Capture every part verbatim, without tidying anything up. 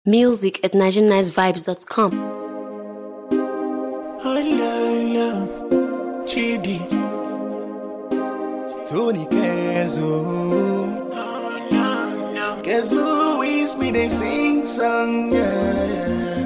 Music at niger nice vibes dot com. Chidi Tony Kenzo Kes Louis me they sing song, yeah,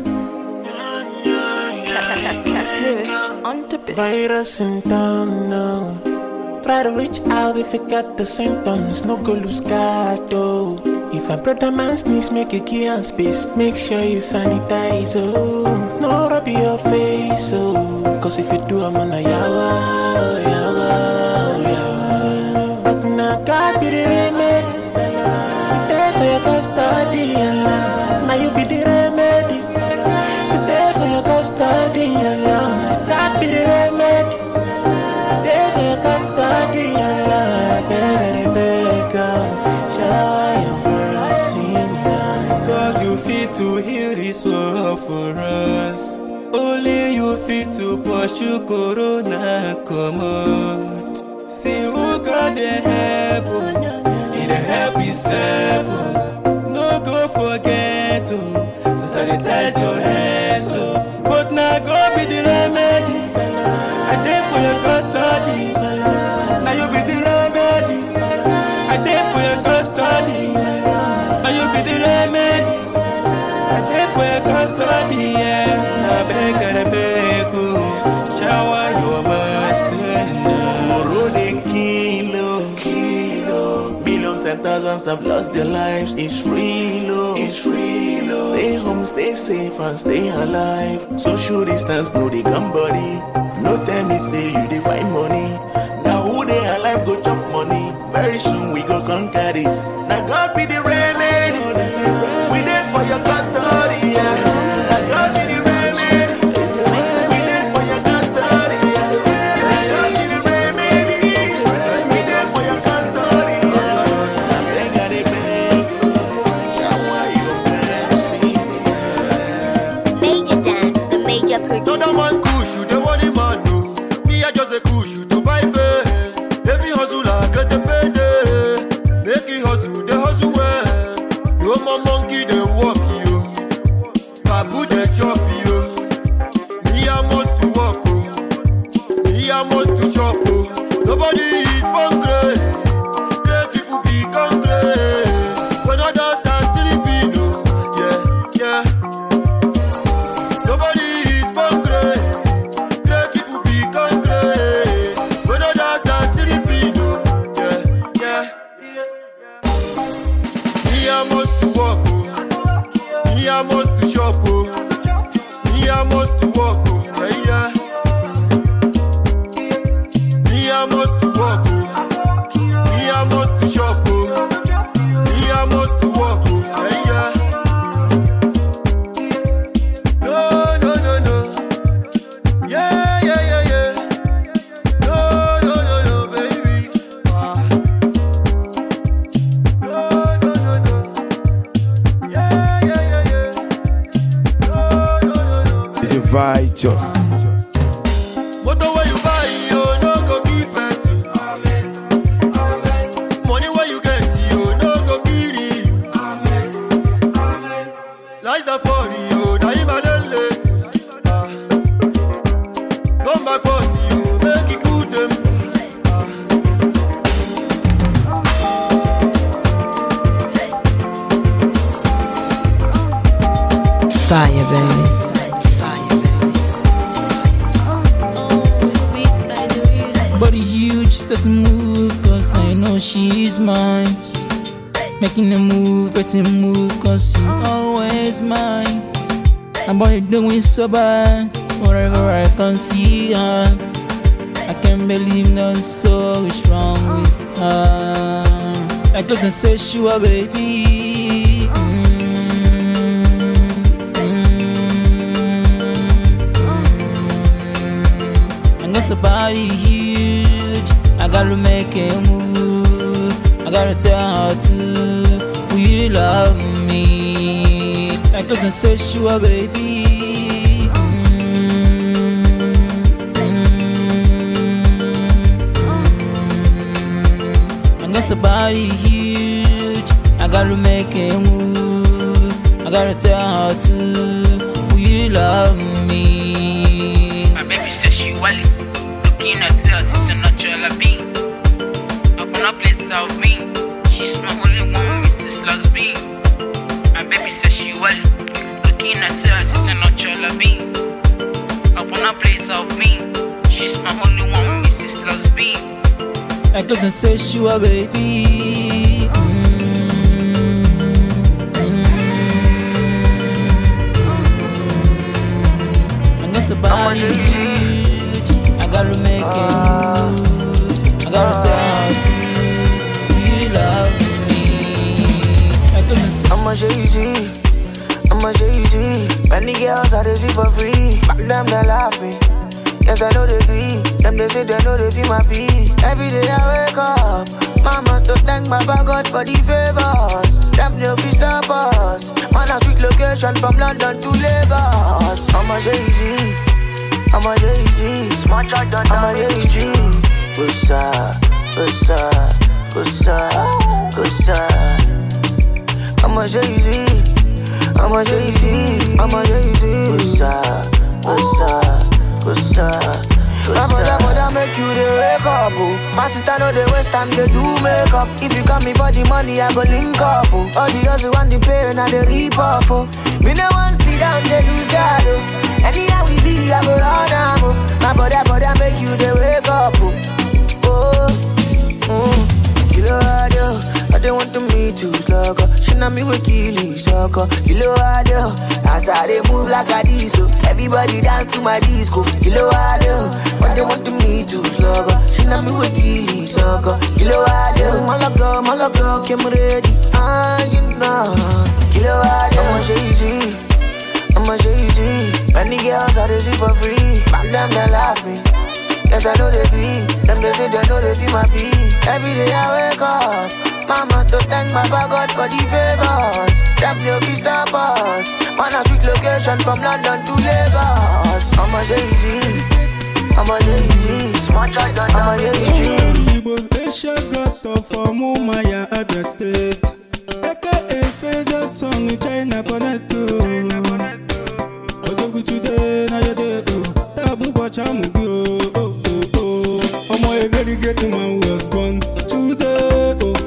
yeah. Kes Lewis on the beat. Virus in town now. Try to reach out if you got the symptoms. No go lose guard though. If a brother man sneeze, make a key and space. Make sure you sanitize, oh. No rub your face, oh. Cause if you do, I'm on a yawa, yawa, yawa. But now God be the remedy. There for your custody, Allah. Now you be the remedy. There for your custody, Allah. God be the remedy. There for your custody, Allah. Better make up, shower your mercy. God, you fit to heal this world for us. Only you fit to pursue Corona, come out. See who got the help, he the help himself. No go forget to, to sanitize your hands. But now God be the remedy. I did for your custody. Now you be the remedy. I did for your custody. Now you be the remedy. I did for your custody, yeah. I beg and I beg you. Shower your mercy now. Rolling kilo, kilo. Millions and thousands have lost their lives. It's real, it's real. Stay home, stay safe and stay alive. Social distance, no they come body. No tell me say you dey find money. Now who they alive go chop money. Very soon we go conquer this. Now God be the remedy. We there for your custody, yeah. Now God be the remedy. We there for your custody, yeah. Now God be the remedy. We there for your custody, yeah. They got it big. Shower your mercy. Major Dan, the major producer. No one kush you, the one man no. Me I just a kush you to buy best. Every hustler get the payday. Make it hustle, the hustle well. No more monkey they walk you. Babu they chop you. Me I must to walk oh. Me I must to chop oh. Nobody is born great. Great people become great. When others are sleeping oh. Yeah, yeah. Nobody is born great. Great people become great. When others are sleeping oh. Yeah, yeah. Me I must to walk oh. Me I must to shop oh. Me I must to walk oh. Yeah, yeah. Me I must to walk oh. Me I must to shop oh. Me I must to walk oh. Yeah, yeah. No, no, no, no. Yeah, yeah, yeah, yeah. No, no, no, no, baby. Ah. No, no, no, no. Yeah, yeah, yeah, yeah. No, no, no, no. The divide just. Motor where you buy, you no go keep person. Money where you get, you no go kill you. Lies are for you, na him alone listen. Ah. Number forty, you make it good tempo. Ah. Fire, baby. Fire, baby. Body huge, set to move, cause I know she's mine. Making a move, getting move, cause you always mine. And boy, doing so bad, wherever I can see her. I can't believe no soul is wrong with her. Like a sensual baby. I got somebody huge. I gotta make a move. I gotta tell her to, will you love me? Like a sensual baby. I got somebody huge. I gotta make a move. I gotta tell her to, will you love me? My baby says she wally. Looking at her, she's a natural being. Up on a place of me. She's my only one, Missus Lesbian. My baby says she wally. Looking at her, she's a natural being. Up on a place of me. She's my only one, Missus Lesbian. I couldn't say she was baby. Somebody, I gotta make it. I gotta tell her to, you love me. I couldn't say I'm a Jay-Z, I'm a Jay-Z. Many girls I they see for free. Back them they laugh me. Yes I know they agree. Them they say they know they feel my pee. Every day I wake up, mama to thank Baba God for the favors. Them no fi stop us. Man a sweet location from London to Lagos. I'm a Jay-Z, I'm a Jay-Z. I'm a Jay-Z. What's up, what's up, what's up, what's up. I'm a Jay-Z, I'm a Jay-Z. I'm a Jay-Z. What's up, what's up, what's up. My mother, mother make you the wake up, oh. My sister know the waste time they do make up. If you come me for the money, I go link up, oh. All the others want the pain and the reap off, oh. Me no one sit down, they lose God, oh. Anyhow we be, I go run am, oh. My brother, brother make you the wake up, oh. Oh, mm. Kilo audio, I don't want to meet you slugger. She know me with killing sucker. Kilo audio, as I they move like a disco. Everybody dance to my disco. Kilo audio, but they want to meet you slugger. She know me with killing sucker. Kilo audio, malaga, malaga, came ready. Ah, you know. Kilo audio, I'm a Jay-Z, I'm a Jay-Z. Many girls I they see for free. Back them they laugh me. Yes, I know they be. Them they say they know they feel my pee. Every day I wake up, mama to thank Baba God for the favors. Them no fi stop us. Man a sweet location from London to Lagos. I'm a Jay-Z, I'm a Jay-Z. I'm a Jay-Z. Ibo Asia Grotto for Mumaya Abia State. Aka a federal song in China connect to. Ojogu today na yede oh. Tabu bachamu go oh oh oh. Omo a very great man was born today oh.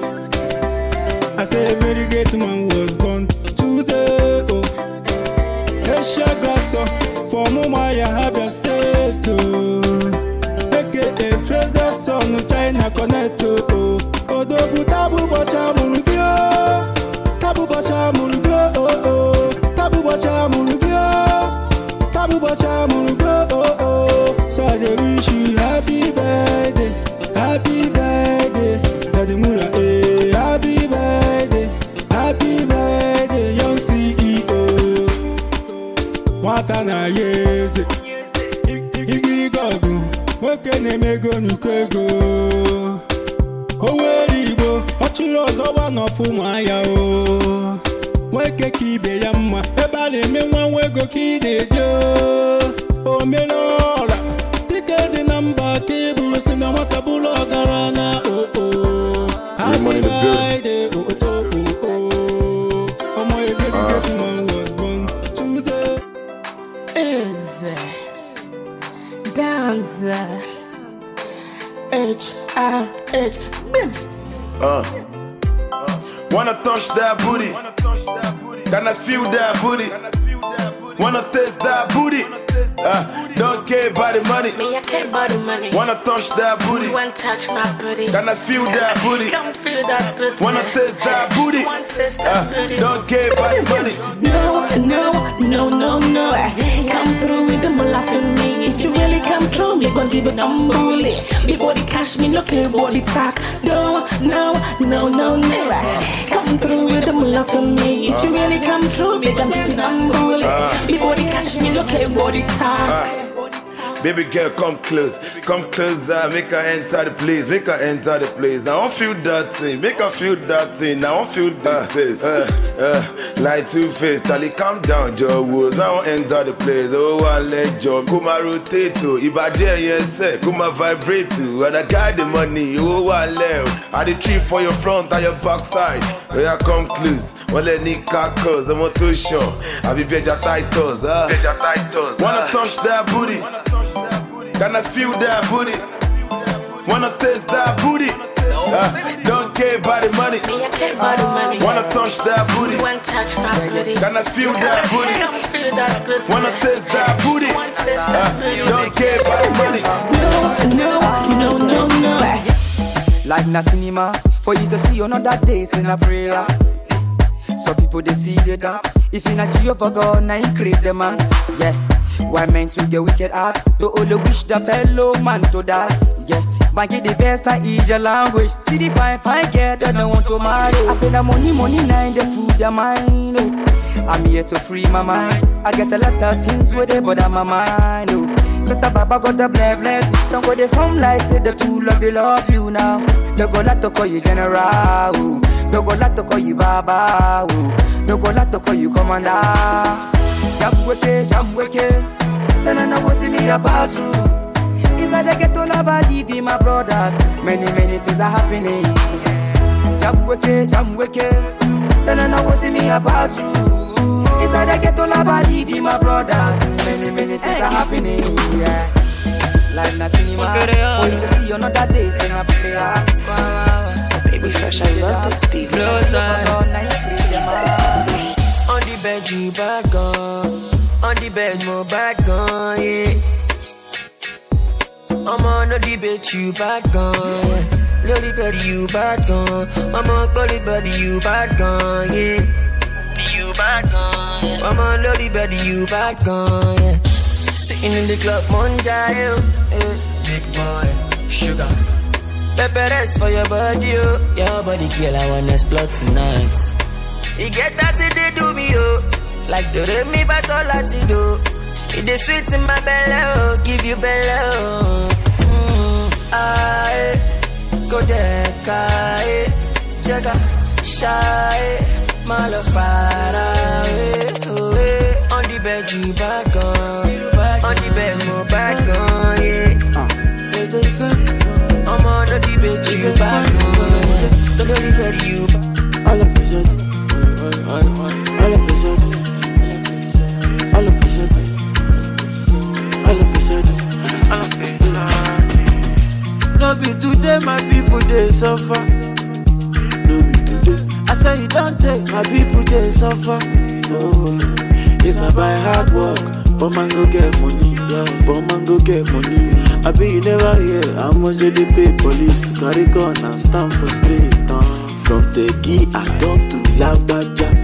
I say a very great man was born today oh. Asia Grotto for Mumaya Abia State oh. Aka a federal song in China connect to oh. Ojogu tabu bachamu go. Tabu bachamu go oh oh. Tabu bachamu go. Tabu bachamu go oh oh. So I wish you happy birthday, happy birthday, Daddy Mula eh. Happy birthday, happy birthday, young C E O. Watana yeze, igiri gogo, woke ne mego nukego. Owe libo, ochiro zoba no fumaya o. Weke kibe yamma, ebale me wan wego kidejo. O menora, take the number cable, sina watabulo garana. Oh oh, happy birthday. Oh oh oh oh. Oh my baby, man was born today. Is dance H R H bim. Uh, wanna touch that booty, gonna feel that booty, wanna taste that booty. Uh, don't care about the money. Me, I care about the money. Wanna touch that booty. You want touch my booty. Gonna feel that booty. Come feel that booty. Wanna taste that booty. Want taste that uh, booty. Don't care about the money. No, no, no, no, no. Come through with the mullah for me. If you really come through, me gon' give it a bully. Big body cash me, look at body talk. No, no, no, no, no. Come through with the mullah for me. If you really come through, me gon' give it a bully. Big body cash me, look at body talk. Baby girl, come close, come closer, make her enter the place, make her enter the place. I won't feel that thing, make her feel that thing. I won't feel that taste. Uh, uh, like two face, Charlie, calm down, Joe Woods. I won't enter the place. Oh, I let Joe Kuma rotate to. If I dare, yes, Kuma vibrate to. And I got the money, oh, I left. I the tree for your front and your backside. Oh, yeah, come close. Well, let me cause I'm not too sure. I be better titles, ah. Better titles. Wanna touch that booty? Can I feel that booty? Wanna taste that booty? Uh, don't care about the money. Me, I care about the money. Wanna touch that booty? You want touch my booty? Can I feel that booty? I feel that good. Wanna taste that booty? Uh, don't care about the money. No, no, no, no, no. Like na cinema, for you to see another days in a prayer. So people they see the dark. If you not Jehovah God, now you create the man. Yeah. Why men to get wicked acts? To only wish the fellow man to die. Yeah. Banky the best, I eat your language. See the fine, fine girl that don't want to marry. I say the money, money, nine, the food, the mine. Oh. I'm here to free my mind. I get a lot of things with it, but I'm my mind. Oh. Cause a baba got the bless, bless. Don't go there from life, say the two love you, love you now. Don't go like to call you general. Oh. Don't go like to call you baba. Oh. Don't go like to call you commander. Jam weke, jam weke. Then I know what's in me a pass through. Inside the ghetto, love, leave in my brothers. Many, many things are happening. Jam weke, jam weke. Then I know what's in me a pass through. Inside the ghetto, love, leave in my brothers. Many, many things are happening. Yeah. Like na cinema. For you to see another day, sing a prayer. Baby Fresh, I love this beat. Blow time. On the bed, you bad gone. On the bed, more bad gone, yeah. I'm on the bed, you bad gone, yeah. Lily bed, you bad gone. I'm on the bed, you bad gone, yeah. You bad gone, yeah. I'm on the bed, you bad gone, yeah. Sitting in the club, Monja, yeah. Big boy, sugar. Pepper rest for your body, oh. Your body, girl, I wanna explore tonight. You get that, say they do me, oh. Like the me for so latido. It is sweet in my belly, oh. Give you belly, oh. Mm, I go there, kai. Jaga, shy. My love far away, away. On the bed, you back on. On the bed, more back on, yeah. I'm on the bed, you back on. On the bed, you back. All of this, all of this, all of this. All of a sudden, all of a sudden, all of a sudden. No be today, my people they suffer. No be today. I say you don't take my people they suffer. No, if not by hard work, but man go get money. Yeah, but man go get money. I be you never hear how much they pay police to carry gun and stand for street. Uh, from Tegi I talk to Lagbaja.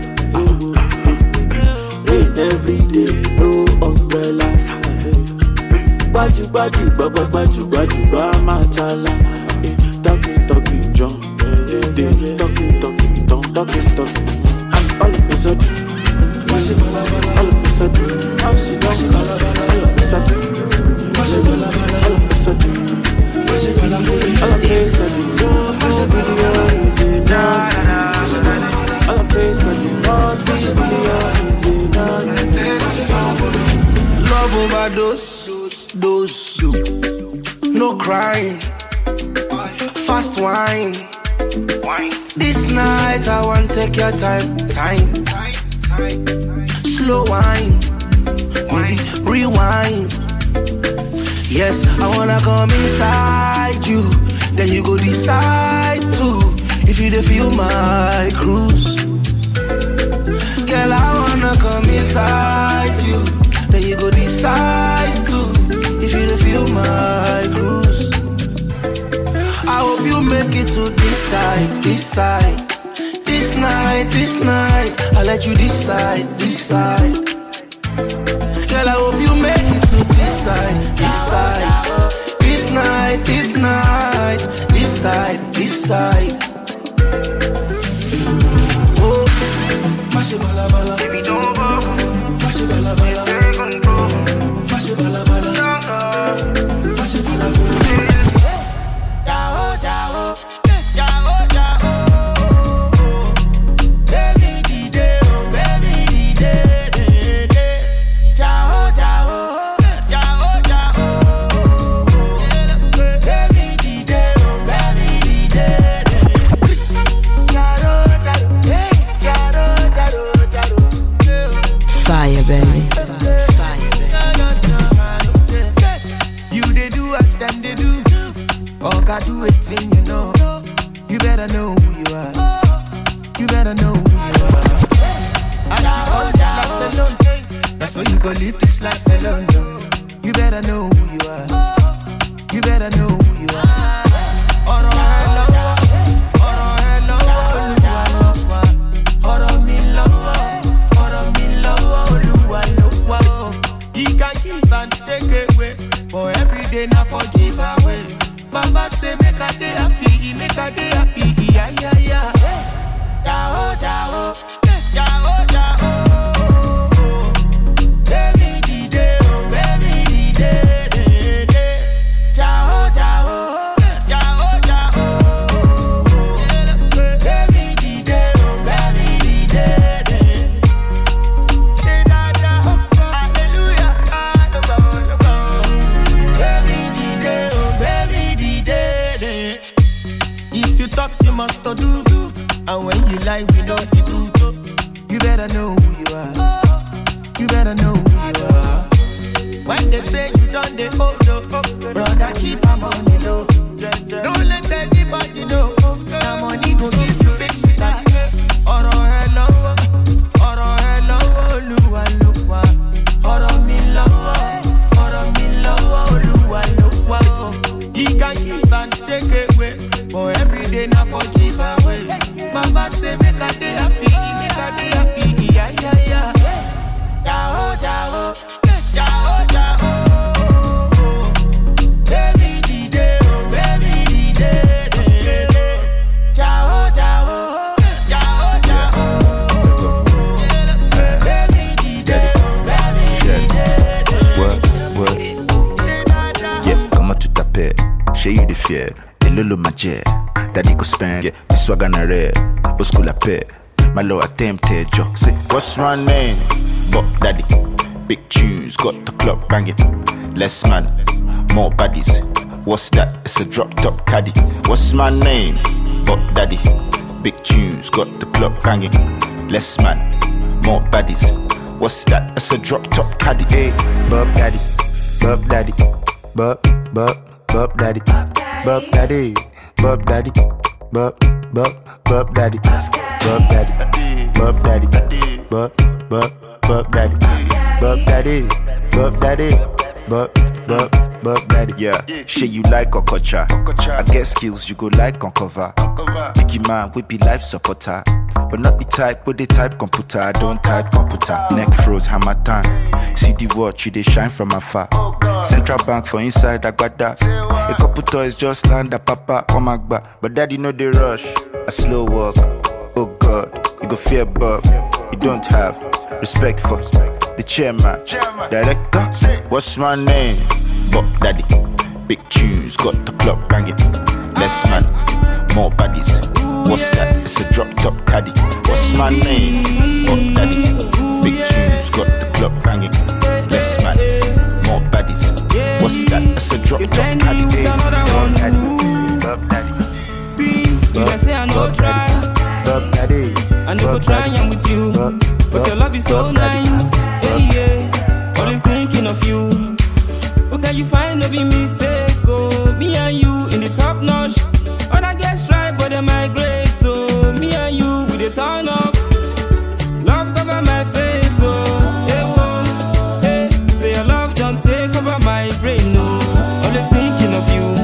Every day, no umbrella. Baju, baju, baju, baju, baju, baju, machala. Talking, talking, John. Talking, talking, talking, talking, talking. And all of a sudden, all of a sudden, now she don't come. All of a sudden, all of a sudden, all of a sudden, two billion is enough. All of a sudden, forty billion is enough. Love overdose, dose, no crying, fast wine. This night I want to take your time, time, slow wine, maybe rewind. Yes, I wanna come inside you, then you go decide to. If you don't feel my cruise, girl, I wanna come inside you. Then you go decide to. If you don't feel my cruise, I hope you make it to this side, this side. This night, this night, I'll let you decide, decide. Girl, I hope you make it to this side, this side. This night, this night, this side, this side. Oh, mashi bala bala, baby don't go. Mashi bala bala, mashi bala bala. baby. Fire, baby. You they do as them they do. All got do it thing, you know. You better know who you are. You better know who you are. I see all this life alone. That's why you gon' live this life alone. No. You better know who you are. You better know who you are. Oro hello, oro hello, Oluwa lowa. Oro mi lowa, oro mi lowa, Oluwa lowa. He can give and take away, but every day now for give away. Mama say make a day happy, make a day happy, yeah yeah yeah. Jao jao, jao jao. Baby di day, oh baby di day, day day. Jao jao, jao jao. Baby di day, oh baby di day, day. Hallelujah, baby di day, oh baby di day, day. If you talk, you must do. And when you lie, we know the truth. You better know who you are. You better know who you are. When they say you done the hold up, brother, keep our money low. Don't let anybody know. That money go give you fix it that. Oro hello, oro hello, Oluwa lowa. Oro mi lowa, oro mi lowa, Oluwa lowa. He can give and take away, but every day now for give away. Mama say make a day happy, make a day happy, yeah yeah yeah. Jao jao, jao jao. Baby di day, oh baby di day, day day. Jao jao, jao jao. Baby di day, oh baby di day, day. What what? Yeah, comment tu t'appelles? J'ai eu des fiers, et le magie. Daddy go spend, yeah, this swag on a red. But school I pay, my low attempted job. Say, what's my name? But daddy, big tunes, got the club banging. Less man, more baddies. What's that? It's a drop top caddy. What's my name? But daddy, big tunes, got the club banging. Less man, more baddies. What's that? It's a drop top caddy. Hey, Bob daddy, Bob daddy, Bob, Bob, Bob daddy, Bob daddy. Bob daddy, Bob, Bob, Bob daddy, Bob daddy, Bob daddy, Bob, Bob, Bob daddy, Bob daddy, Bob daddy, Bob, Bob, Bob daddy. Yeah, shit you like Okocha. I get skills you go like on cover. Biggie man, we be life supporter. But not the type, but the type computer. I don't type computer. Neck froze, hammer time. See the watch, you they shine from afar. Central bank for inside, I got that. A couple toys just land a papa, come back back. But daddy know the rush. A slow walk. Oh God, you go fear Bob. You don't have respect for the chairman, director. What's my name? Bob daddy. Big tunes, got the club banging. Less man, more baddies. What's that? It's a drop top caddy. What's my name? Bob daddy. Big tunes, got the club banging. Less man, more baddies. What's that? It's a drop top caddy. Bob daddy. Bob daddy. See, you can say I know try. Bob daddy. I never try I'm with you, but your love is so nice. Yeah, yeah. Always thinking of you. What can you find? No be mistake. Oh, me and you in the top notch. Other guys try, but they migrate. So me and you with the turn up. Love cover my face. Oh, hey, whoa, hey. Say your love don't take over my brain. No, always thinking of you.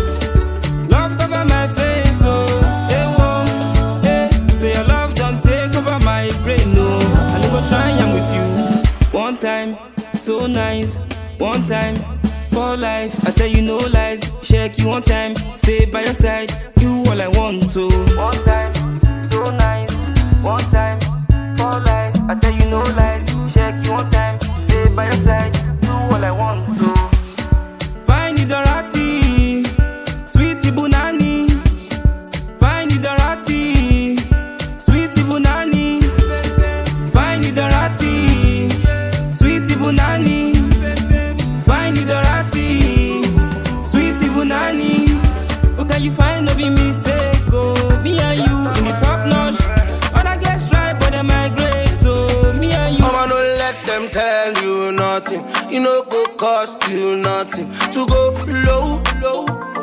Love cover my face. Oh, hey, whoa, hey. Say your love don't take over my brain. No, I never try I'm with you. One time, so nice. One time, for life. I tell you no lies. Check you one time. Stay by your side. You all I want to. One time, so nice. One time, for life. I tell you no lies. Check you one time. Stay by your side. You all I want to. Find the Dorati, sweetie Bunani. Find the Dorati, sweetie Bunani. Find the Dorati, sweetie Bunani. Find the Dorati, sweetie Bunani. What can you find? No be mistake. Oh, me and you in the top notch. Other guys try, but they migrate. So me and you. Mama, don't let them tell you nothing. You know go cost you nothing to go low, low.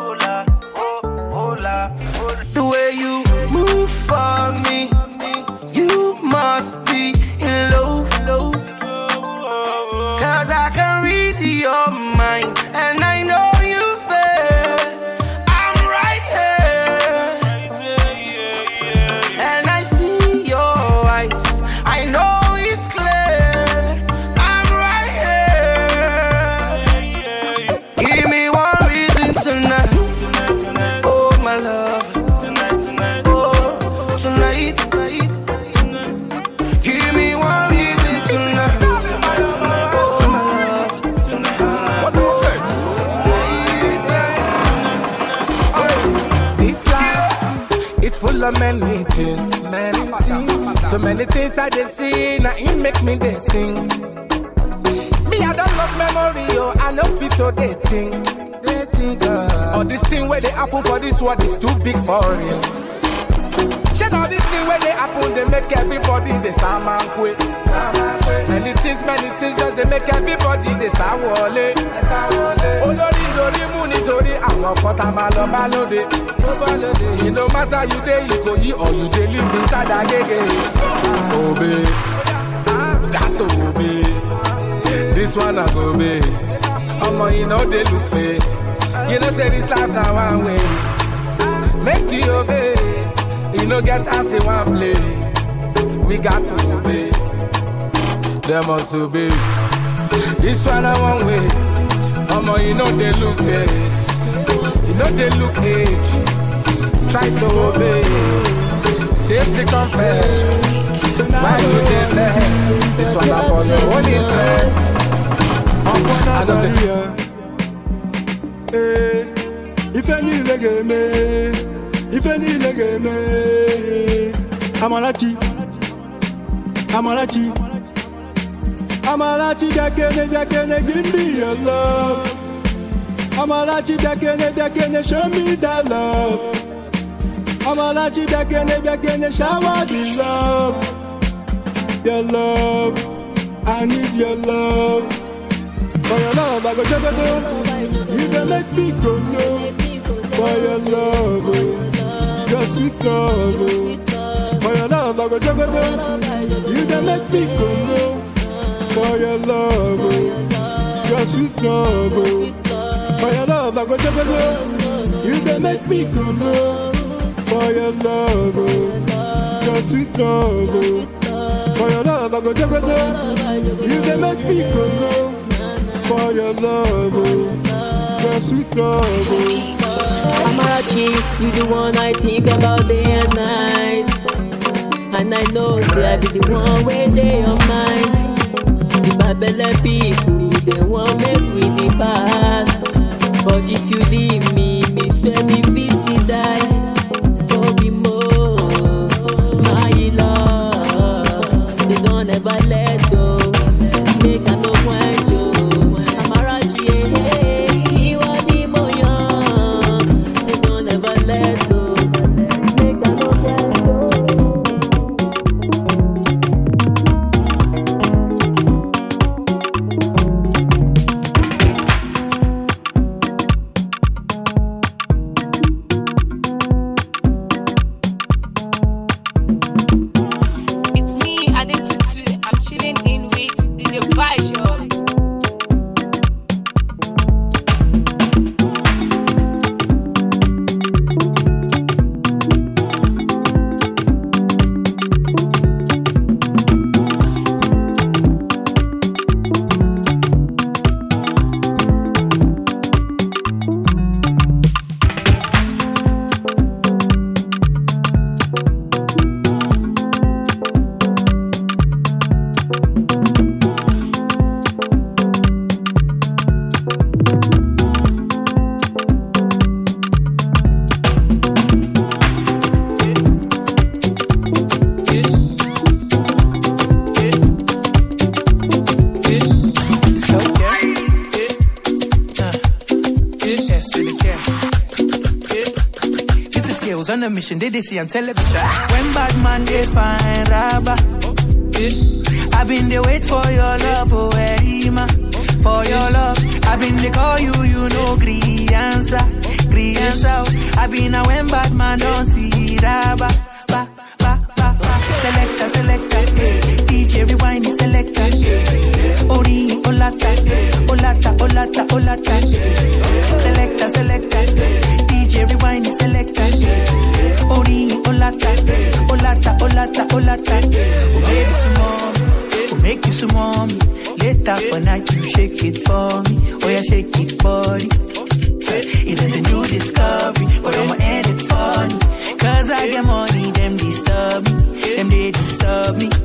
The way you move for me, you must be in love, low. Cause I can read your mind, and I know you fair. I'm right here, and I see your eyes. I know it's clear. I'm right here. Give me one reason tonight. Oh my love. Tonight, tonight. Oh, tonight, tonight. Give me one reason tonight. It's full of many things, many things. So many things I just see, now it make me they sing. Me, I don't lost memory, yo, I know fit to they think. They think, uh, all this thing where they happen for this world is too big for real. Shit, all this thing where they happen, they make everybody the same and quit. Many things, many things, just they make everybody the same wale. Oh, Lori, Lori, Muni, Tori, I'm not cut, I'm a lo balode. It no matter you day, you go eat or you dey live inside a gege. Obey, gas to obey. This one I go obey. Omo, you know they look face. You know say this life now one way. Make you obey. You know get us in one play. We got to obey. They must obey. This one I one way. Omo, you know they look face. You know they look age. Try to obey. Safety confess. Why you dey there? This one I for your own interest. I don't say. If any lege me, if any lege me, Amalachi, Amalachi, Amalachi, Dakene, Dakene, give me your love. Amalachi, Dakene, Dakene, show me that love. Amalachi, Dakene, Dakene, shower the love. Your love, I need your love. For your love, I go check it out. You can make me go low. For your love, oh. Your sweet love, oh. For your love, I go check it out. You can make me go low. For your love, oh. Your sweet love, oh. For your love, I go check it out. You can make me go low. For your love, oh. Your sweet love, oh. For your love, I go check it out. You can make me go low. For your love, oh. Your sweet love, oh. Amarachi, you the one I think about day and night. And I know, say I be the one where they on mine. The Babylon people, they want make we the past. But if you leave me, me swear me fit die. Oh, be more, my love. They don't ever let go. Make a no point, Joe. Amarachi, hey, you are the moyo. They don't ever let go. Make a no point, On a mission, they, they see on television. When bad man they find rabba, I've been there wait for your love, oh Erima. For your love, I've been there call you, you know, gree answer, gree answer. I've been a when bad man don't see that, ba, ba, ba, ba, ba. Selector, selector, eh. D J rewind, selector, eh. Ori, olata, olata, olata, olata. Selector, selector, eh. D J rewind, selector, eh. Ori, olata, olata, olata, olata. Oh baby, some more, oh make you some more. Later for night you shake it for me. Oh yeah, shake it body. It is a new discovery, but I'ma end it funny. Cause I get money, them disturb me. Them they disturb me.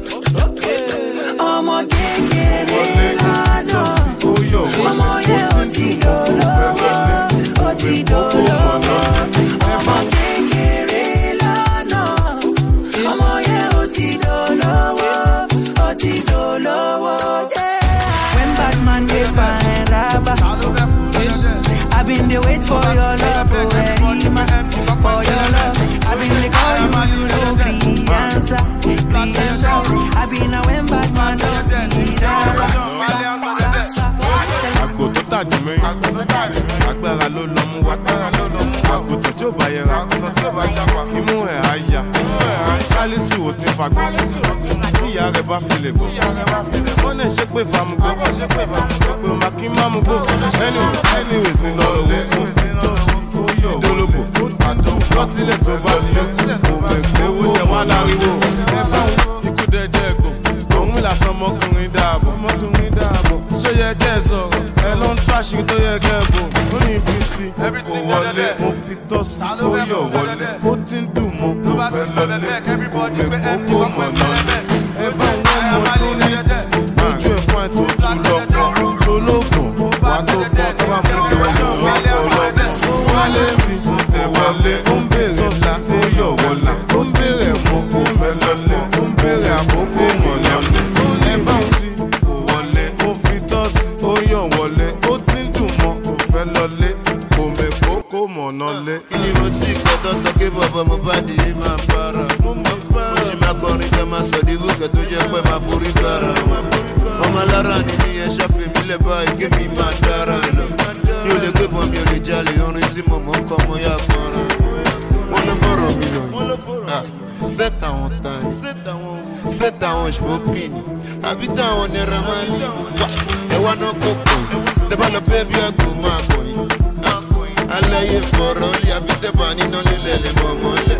I'ma get it, I know. I'ma get Oti Dolo, Oti Dolo. I'ma get it, I know. I'ma get Oti Dolo, Oti Dolo. When bad man they find rabba. I've been there wait for your love, oh Erima. For your love, I've been there call you, you know, green answer, green answer. I've been a when bad man don't see that. Agbo tó tàdí mẹ́yìn, agbára ló lọ mú wa. Àgùntàn tí ó bá yẹra, imú ẹ̀ á yá. Sálísù ò ti fagbọ́, tí ìyá rẹ̀ bá fi lè gbọ́. Wọ́n náà ṣe pé fàmùgbọ́, pé o máa kí má mú gbó. Anyways ní lọ́rọ̀ wò, ìdólóbò, lọ́tílẹ̀ tó bá ti yọ, òmègbè owó jẹ wá láriwo. Ikú dẹ́dẹ́ gbò, òun làsán ọmọkùnrin dáàbò. Ṣé yẹ kẹ́ ẹ sọ̀rọ̀? Ẹ ló ń tó àṣírí tó yẹ kẹ́ ẹ bò. Ó ní ibi sí, kò wọlé, mo fi tọ́ sí, ó yọ̀ wọlé. Ó ti ń dùn mọ́, kò fẹ́ lọlé, òmègbè kó mọ̀ lọlé. Ẹ bá wọn mọ tó ní ojú ẹ̀ fún ẹ̀ tó tún lọ́kàn. Ṣológun, wà tó gbọ́ tó bá mú kí wọ́n lọ sí ọlọ́dún. Wálé ti ẹ̀ wọlé, ó ń bèrè ńlá, ó yọ̀ wọlé. Ó ń bèrè ẹ̀fọ́, ó fẹ́ lọlé. Ó ń bèrè àkókò mọ̀ lọlé. Ẹ bá ń sí, kò wọlé, ó fi tọ́ sí, ó yọ̀ wọlé. Ó ti ń dùn mọ́, kò fẹ́ lọlé. Kò mẹ́ kókó mọ̀ nọlé. Kí ni mo ti gbọ́dọ̀ sọ pé bàbá mo bá di yìí máa para? Mo ṣì máa kọrin ká máa sọ di gòkè tó jẹ́ pé máa forí gbára. Ọmọ alára ni mi yẹn ṣàfihàn mi lẹ̀ báyìí kí mi máa dára lọ. Mi ò lè gbé bọ́n mi ò lè jalè orin tí mo mọ̀ ń kọ́ mo yá fọ́nrán. Wọ́n ló fọ̀rọ̀ mi lọ yìí. Sẹ́tà àwọn tani, sẹ́tà àwọn ìṣòpìnì, àbí táwọn nẹ́ra máa lè. Ẹ̀wá náà kò pọ̀ yìí, tẹ́bá lọ bẹ́ẹ̀ bí àgbò máa kọ̀ yìí. Aláyé fọ̀rọ̀ lé àbí tẹ́bà níná lílẹ̀ lè mọ̀ mọ́lẹ̀.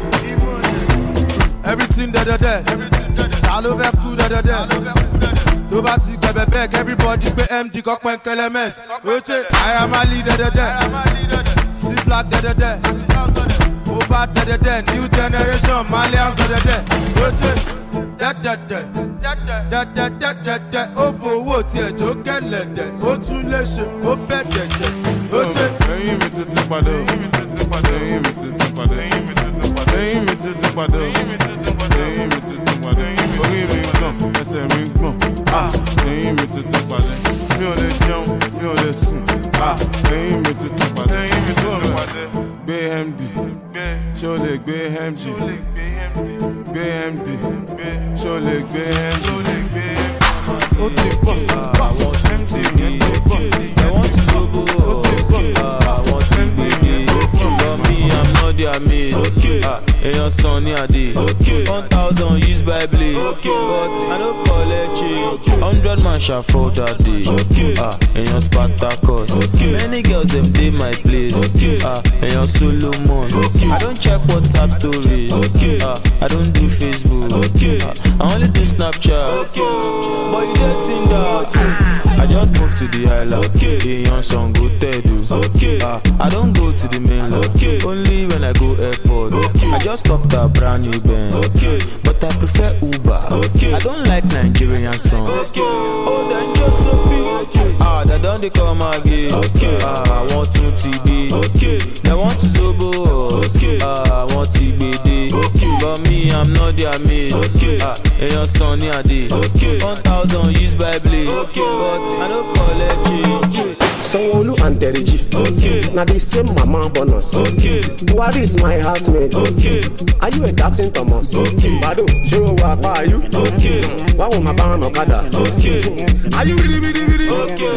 Everything da da da, ta ló fẹ́ kú da da da. Tó bá ti gbẹ̀bẹ̀ bẹ́ẹ̀ everybody gbé M D kọ́ pẹ́ kẹlẹ́mẹ́s. Oche Naira Marley da da da, C Black da da da, Mohbad da da da, new generation Malians da da da. Oche da da da, da da da da da, ó fowó tiẹ̀ jó kẹlẹ̀dẹ̀, ó tún lè ṣe, ó bẹ̀ dẹ̀dẹ̀. Oche ẹyin mi tuntun padà, ẹyin mi tuntun padà, ẹyin mi tuntun padà, ẹyin mi tuntun padà, ẹyin mi tuntun padà, ẹyin mi tuntun padà, ẹyin mi tuntun padà, orí mi gbọ̀n, ẹsẹ̀ mi gbọ̀n, ah, ẹyin mi tuntun padà, mi ò lè jẹun, mi ò lè sùn, ah, ẹyin mi tuntun padà, ẹyin mi tuntun padà, gbé M D, ṣé o lè gbé M D, gbé M D, ṣé o lè gbé M D, ó ti bọ̀ sí, àwọn M D yẹn ti bọ̀ sí, ẹ̀wọ̀n ti sọ́bù, ó ti bọ̀ sí, àwọn M D yẹn ti bọ̀ sí. For me, I'm not their mate. Okay. Ah, èèyàn san ní àdé. Okay. One thousand used by blade. Okay. But I don't collect change. Hundred man shall fall that day. Okay. Ah, èèyàn Spartacus. Okay. Many girls them dey my place. Okay. Ah, èèyàn Solomon. Okay. I don't check WhatsApp stories. Okay. Ah, I don't do Facebook. Okay. Ah, I only do Snapchat. Okay. But you dey Tinder. Okay. I just moved to the island. Okay. Èèyàn Sango Tedu. Okay. Ah, I don't go to the mainland. Okay. Only when I go airport. Okay. I just stopped a brand new Benz. Okay. But I prefer Uber. Okay. I don't like Nigerian songs. Okay. Oh, then just so big. Okay. Ah, they don't they come again. Okay. Ah, I want to T B. Okay. They want to Zobo. Okay. Ah, I want T B D. Okay. But me, I'm not their mate. Okay. Ah, and your son a day. Okay. One thousand used by blade. Okay. But I don't collect it. Okay. Sanwo-Olu and Terry G. Okay. Now the same mama bonus. Okay. Buhari is my housemate. Okay. Are you a Captain Thomas? Okay. Bado, show what are you? Okay. Why won't my band Okada? Okay. Are you really, really, really? Okay.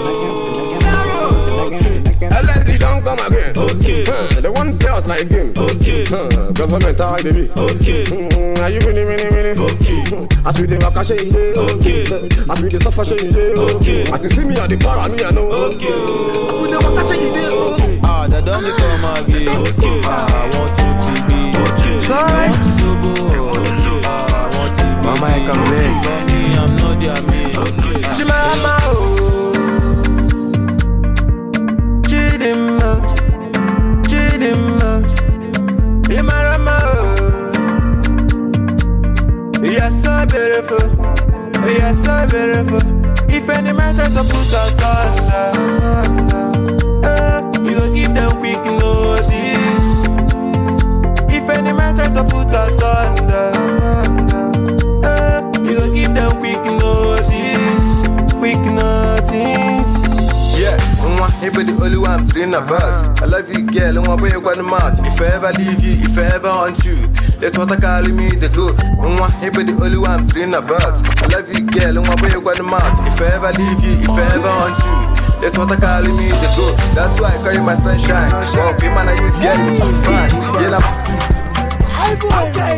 L S G don't come again. Okay. Uh, the one playoffs like game. Okay. Uh, government how they be. Okay. Mm, are you really, really, really? Okay. As we the vacation in there. Okay. As we the suffer in there. Okay. As you see me at the bar, me I know. Okay. As we the vacation in there. Okay. Ah, that don't become again. Okay. Ah, I want to T V. Okay. Sorry. I want to go. Ah, I want to be. Mama, I come back. For me, I'm not their mate. Okay. Mama, oh. Chidimma, Chidimma, Imarama, you're so beautiful, you're so beautiful. If any man tries to put us under, uh, you gon' give them quick notice. If any man tries to put us under, uh, you gon' give them quick notice, quick notice. Yeah, hey, but the only one I'm dreaming about. I love you, girl, and one way on the mouth. If I ever leave you, if I ever haunt you, that's what I call me the good. Hey, but the only one I'm dreaming about. I love you, girl, and one way on the mouth. If I ever leave you, if I ever haunt you, that's what I call me the good. That's why I call you my sunshine. Oh, be man, you get me too fine. Yeah, I'm okay.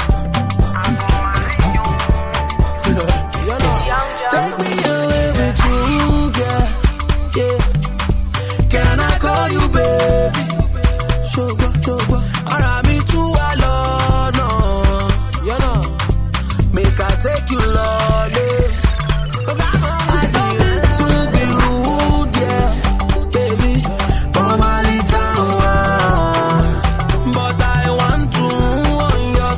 Take me away with you, girl. Yeah. Can I call you baby? Sugar, sugar. Alright, me too alone, no. You know. Make I take you lolly. I don't need to be rude, yeah, baby. Oh my little one. But I want to on your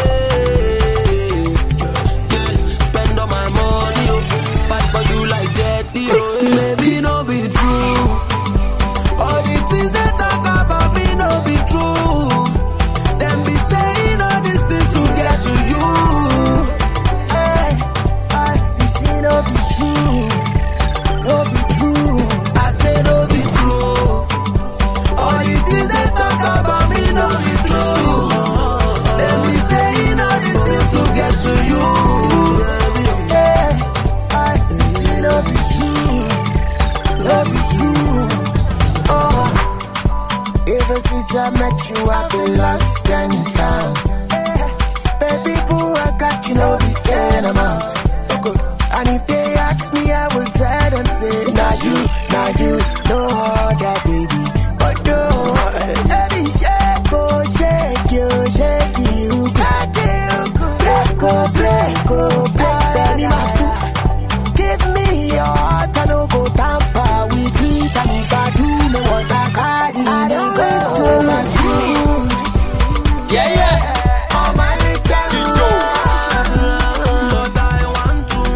face. Yeah. Spend all my money, oh. Fight for you like that, oh. Maybe no be true. All the things they talk about me no be true. Them be saying all these things to get to you. Hey, I see no be true. No be true. I say no be true. All the things they talk about me no be true. Them be saying all these things to get to you. Hey, I see no be true. No be true. Oh, ever since I met you, I've been lost and found. Baby boo, I got you, know the same amount. And if they ask me, I will tell them, say, now you, now you, no other baby. But no, baby, shake, oh, shake you, shake you, break oh, break oh, break Benny Maku. Give me your heart, I don't go tamper with it. And if I do know what I carry, I don't go to my food. Yeah, yeah. Oh, my little one. But I want to.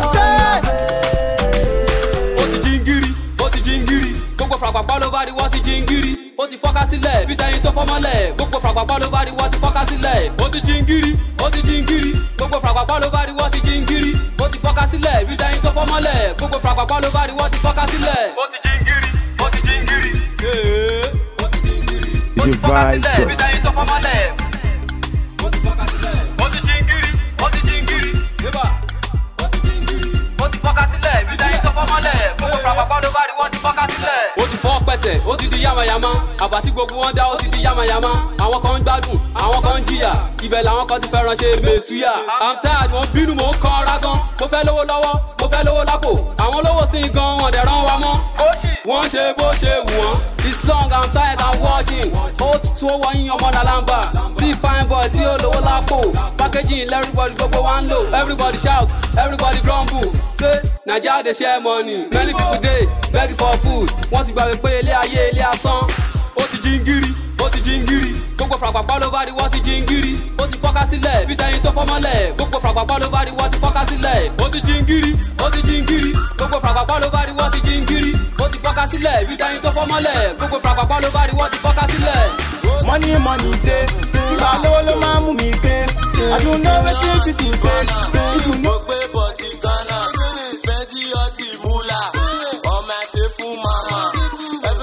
Ó ti jingiri, ó ti jingiri. Gbogbo frapapa ló bá di wọ́n ti jingiri. Ó ti fọ́ká sílẹ̀, bí tẹyin tó fọ́mọ́lẹ̀. Gbogbo frapapa ló bá di wọ́n ti fọ́ká sílẹ̀. Ó ti jingiri, ó ti jingiri. Gbogbo frapapa ló bá di wọ́n ti jingiri. Ó ti fọ́ká sílẹ̀, bí tẹyin tó fọ́mọ́lẹ̀. Gbogbo frapapa ló bá di wọ́n ti fọ́ká sílẹ̀. Ó ti jingiri, ó ti jingiri. Ó ti jingiri. Ó ti fọ́ká sílẹ̀, bí tẹyin tó fọ́mọ́lẹ̀. Ó ti fọ́ká sílẹ̀. Ó ti jingiri, ó ti jingiri. Ó ti jingiri. Ó ti fọ́ká sílẹ̀, bí tẹyin tó fọ́mọ́lẹ̀. Gbogbo frapapa ló bá di wọ́n ti fọ́ká sílẹ̀. Ó ti fọ́ pẹ̀tẹ̀, ó ti di yamayama. Àbá tí gbogbo wọn dá ó ti di yamayama. Àwọn kan ń gbádùn, àwọn kan ń jìyà. Ibẹ̀ làwọn kan ti fẹ́ràn ṣe mèsúyà. I'm tired, mo ń bínú, mo ń kan ara gan. Mo fẹ́ lówó lọ́wọ́, mo fẹ́ lówó lápò. Àwọn olówó sí i gan, wọn dẹ̀ rán wa mọ́. Wọ́n ṣe bó ṣe wù wọ́n. This song I'm tired I'm watching. Ó tutù owó yín ọmọ nàlámbà. See fine boy, sí olówó lápò. Packaging everybody gbogbo wa ń lò. Everybody shout, everybody grumble. Say, Naija dey share money. Many people dey begging for food. Wọ́n ti gbàgbé pé ilé ayé ilé asán. Ó ti jingiri, ó ti jingiri. Gbogbo frapapa ló bá di wọ́n ti jingiri. Ó ti fọ́ká sílẹ̀, bí tẹyin tó fọ́mọ́lẹ̀. Gbogbo frapapa ló bá di wọ́n ti fọ́ká sílẹ̀. Ó ti jingiri, ó ti jingiri. Gbogbo frapapa ló bá di wọ́n ti jingiri. Ó ti fọ́ká sílẹ̀, bí tẹyin tó fọ́mọ́lẹ̀. Gbogbo frapapa ló bá di wọ́n ti fọ́ká sílẹ̀. Money, money, say. If I know the man who me pay, I don't know what you think you pay. If you know. Plenty of the moolah. Oh my faithful mama.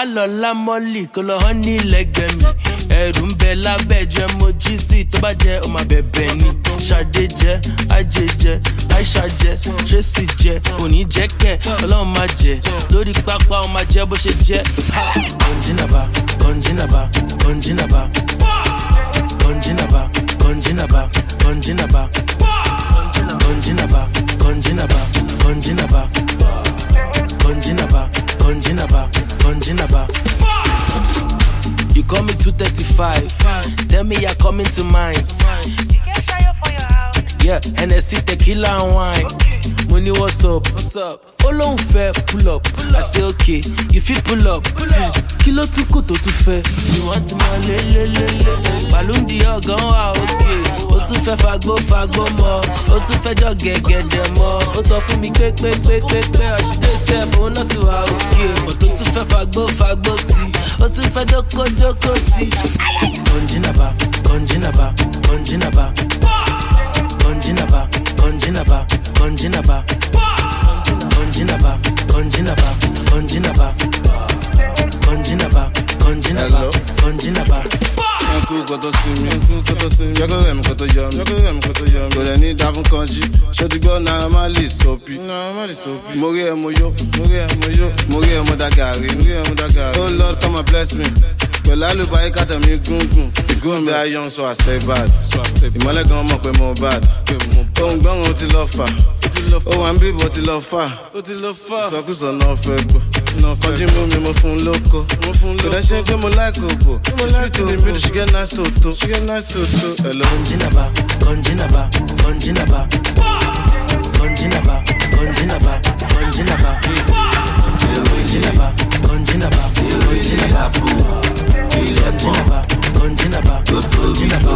má lọ lámọ́lì kó lọ hán ní lẹ́gbẹ̀ẹ́ mi. Ẹ̀rù ń bẹ lábẹ́ jẹ́ mo jí sí tó bá jẹ́ ọmọ bẹ̀bẹ̀ ni. Ṣadé jẹ́, Ajé jẹ́, Aisha jẹ́, Tracy jẹ́, òní jẹ́ kẹ̀, Ọlọ́run máa jẹ́. Lórí pápá ọmọ jẹ́ bó ṣe jẹ́. Kọ̀njínàbà, kọ̀njínàbà, kọ̀njínàbà. Kọ̀njínàbà, kọ̀njínàbà, kọ̀njínàbà. Kọ̀njínàbà, kọ̀njínàbà, kọ̀njínàbà. Kọ̀njínàbà, kọ̀njínàbà, kọ̀njínàbà. You call me two thirty-five. Tell me you're coming to mines. You can try it for your house. Yeah, N S C tequila and wine. Money, what's up? What's up? All fair, pull up. I say okay, you fit pull up. Kilo tu koto tu fair. You want to more le le le le. Balloon di ogan wa okay. O tu fẹ́ fagbo fagbo mọ́. O tu fẹ́ jọ gẹ́gẹ́dẹ́ mọ́. O sọ fún mi pé pé pé pé pé ọ̀ṣìdé sẹ́ẹ̀bù ó náà ti wà okay. But o tu fẹ́ fagbo fagbo sí. O tu fẹ́ jókòó jókòó sí. Kọ̀njínàbà, kọ̀njínàbà, kọ̀njínàbà. Kọ̀njínàbà, kọ̀njínàbà, kọ̀njínàbà. Kọ̀njínàbà, kọ̀njínàbà, kọ̀njínàbà. Kọ̀njínàbà, kọ̀njínàbà, kọ̀njínàbà. Yanku koto simi, yanku koto simi. Yako remi koto yomi, yako remi koto yomi. Kò lè ní dáfún kanjí. Ṣé ti gbọ́ Naira Marley sopi? Naira Marley sopi. Mo rí ẹ mo yó, mo rí ẹ mo yó. Mo rí ẹ mo da gàrí, mo rí ẹ mo da gàrí. Oh Lord come and bless me. Pẹ̀lú àlùbáyé kàtà mi gúngùn. Gúngùn bí I young so I stay bad. Ìmọ̀lẹ́ gan mọ̀ pé mo bad. Ohun gbọ́n ó ti lọ fà. Ó wà ń bíbọ̀ ó ti lọ fà. Ìsọkúsọ náà fẹ́ gbọ́. Ọjí mú mi mo fún lóko. Kò dẹ́ ṣe pé mo like òbò. Sweet in the middle, she get nice toto. She get nice toto. Hello. Kọ̀njínàbà, kọ̀njínàbà, kọ̀njínàbà. Kọ̀njínàbà, kọ̀njínàbà, kọ̀njínàbà. Kọ̀njínàbà, kọ̀njínàbà, kọ̀njínàbà. Kọ̀njínàbà, kọ̀njínàbà, kọ̀njínàbà.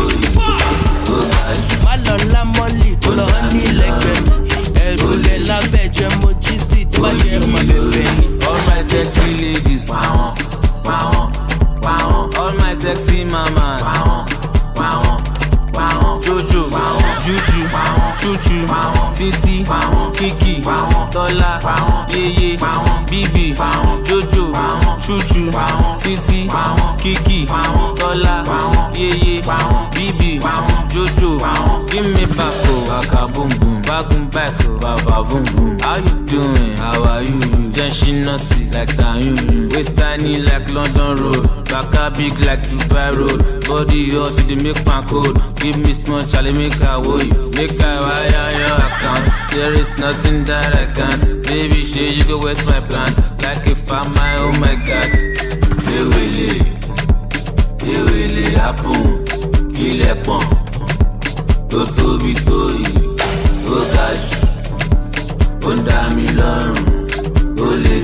Má lọ lámọ́lì kó lọ hán ní lẹ́gbẹ̀ẹ́ mi. Ẹ̀rù lẹ̀ lábẹ́ jẹ́ mo jí sí tó bá jẹ́ ọmọ bẹ̀bẹ̀ ni. All my sexy ladies, wow, wow, wow. All my sexy mamas, wow, wow, wow. Jojo, wow. Juju, wow. Chuchu, wow. Titi, wow. Kiki, wow. Tola, wow. Yeye, wow. Bibi, wow. Jojo, wow. Chuchu, wow. Titi, wow. Kiki, wow. Tola, wow. Yeye, wow. Bibi, wow. Jojo, wow. Give me back, oh, waka boom boom, back boom back, oh, baba boom boom. How you doing? How are you? Then she not see like that, you, you. Waist tiny like London Road, baka big like Dubai Road. Body hot, she dey make my code. Give me small, Charlie, make her woe you. Make her wire your account. There is nothing that I can't. Baby, shit, you go waste my plans. Like if I'm my, oh my God. They will it, they will it happen. Kill a pump. Tó tóbi tó yìí, ó ga jù, ó ń dá mi lọ́rùn, ó lè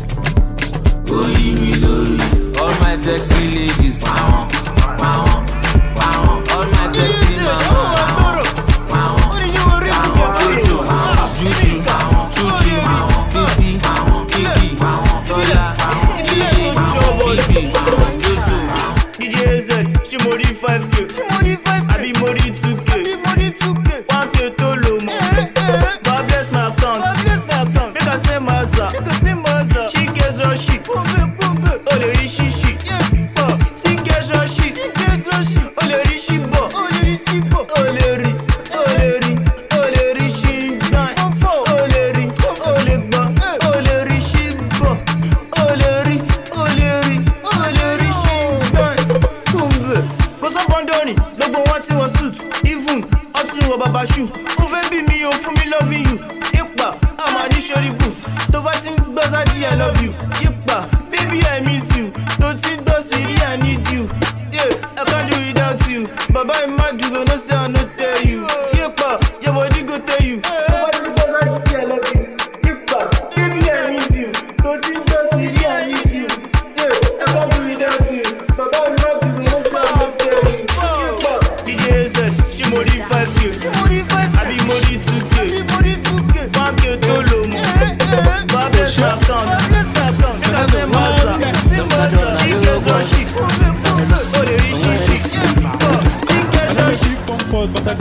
jù, ó yí mi lórí. All my sexy ladies, wow, wow, wow. All my sexy mama, wow, wow, wow. Juju, Chuchi, Titi, Kiki, Tola, Yeye, Bibi, Jojo. D J Z, she mori five K, she mori five K, I be mori two K. one K to low mo. God bless my account. God bless my account. Make her say maza. Make her say maza. She gets her shit. Oh le rishi shit. Oh, she gets her shit. She gets her shit. Oh le rishi bo. Oh le rishi bo. Oh le ri. Oh le ri. Oh le rishi nine. Oh le ri. Oh le gba. Oh le rishi bo. Oh le ri. Oh le ri. Oh le rishi nine. Kumbe. Go so bandoni. No go want to suit. Even. Ọtún wọ bàbá ṣù, ó fẹ́ bí mi ò fún mi loving you. Ipa, àmà ní ṣoríbù, tó bá ti ń gbọ́ sáàjì I love you. Ipa, baby I miss you, tó ti ń gbọ́ sí rí I need you. Yeah, I can't do without you, bàbá mi má dùgbò no say I no tell you. Ipa, your body go tell you, tó bá ti ń gbọ́ sáàjì I love you. Ipa, baby I miss you, tó ti ń gbọ́ sí rí I need you. Yeah, I can't do without you, bàbá mi má dùgbò no say I no tell you. Ipa, D J Z, she mori five K, I be mori two K, one K to low mo. God bless my account, make her say maza, she gets her shit, oh the rich shit, she gets her shit. But I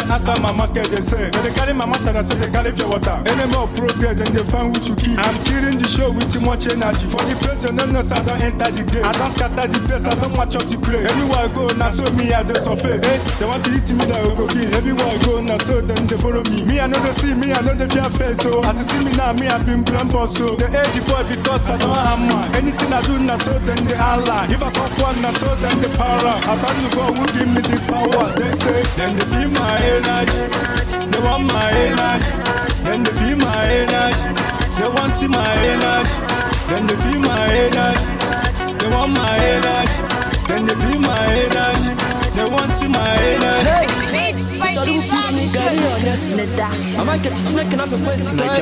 answer my market, they say. When they carry my matter, I say they carry pure water. Any more progress, then they find what you keep. I'm killing the show with too much energy. For the place, you know, no, so I don't enter the game. I don't scatter the place, I don't match up the place. Everywhere I go, now so me, I just surface. Hey, they want to eat me, now I go kill. Everywhere I go, now so then they follow me. Me, I know they see me, I know they fear face. So as you see me now, me, I've been grandpa. So they hate the boy because I don't have man. Anything I do, now so then they Allah. If I pop one, now so then they power. I thought you God would give me the power. They say, then they feel my energy. They want my energy. Then they feel my energy. They want see my energy. Then they feel my energy. They want my energy. Then they feel my energy. They want see my energy. Hey, Charlie push me guys on I might get you neck and I'm a person D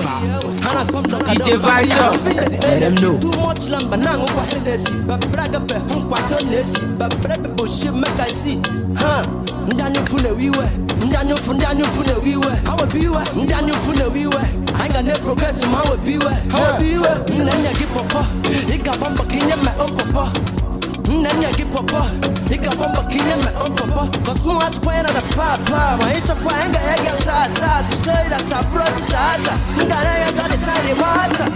J Vitals, let them know. Too much lamb but now over Hennessy. But Braga be home by Hennessy. But Fred bullshit make I see. Huh? Daniel Fune we were. Daniel Fune Daniel Fune we were. How would be were? Daniel Fune we were. I got no progress in my would be were. How would be were? Nanya give papa. He got bumper king my own papa. Nanya give papa. He got bumper king my own papa. Cause more much quite on the papa. My hitch up I got tata to show you that I brought it tata. I got the tiny water.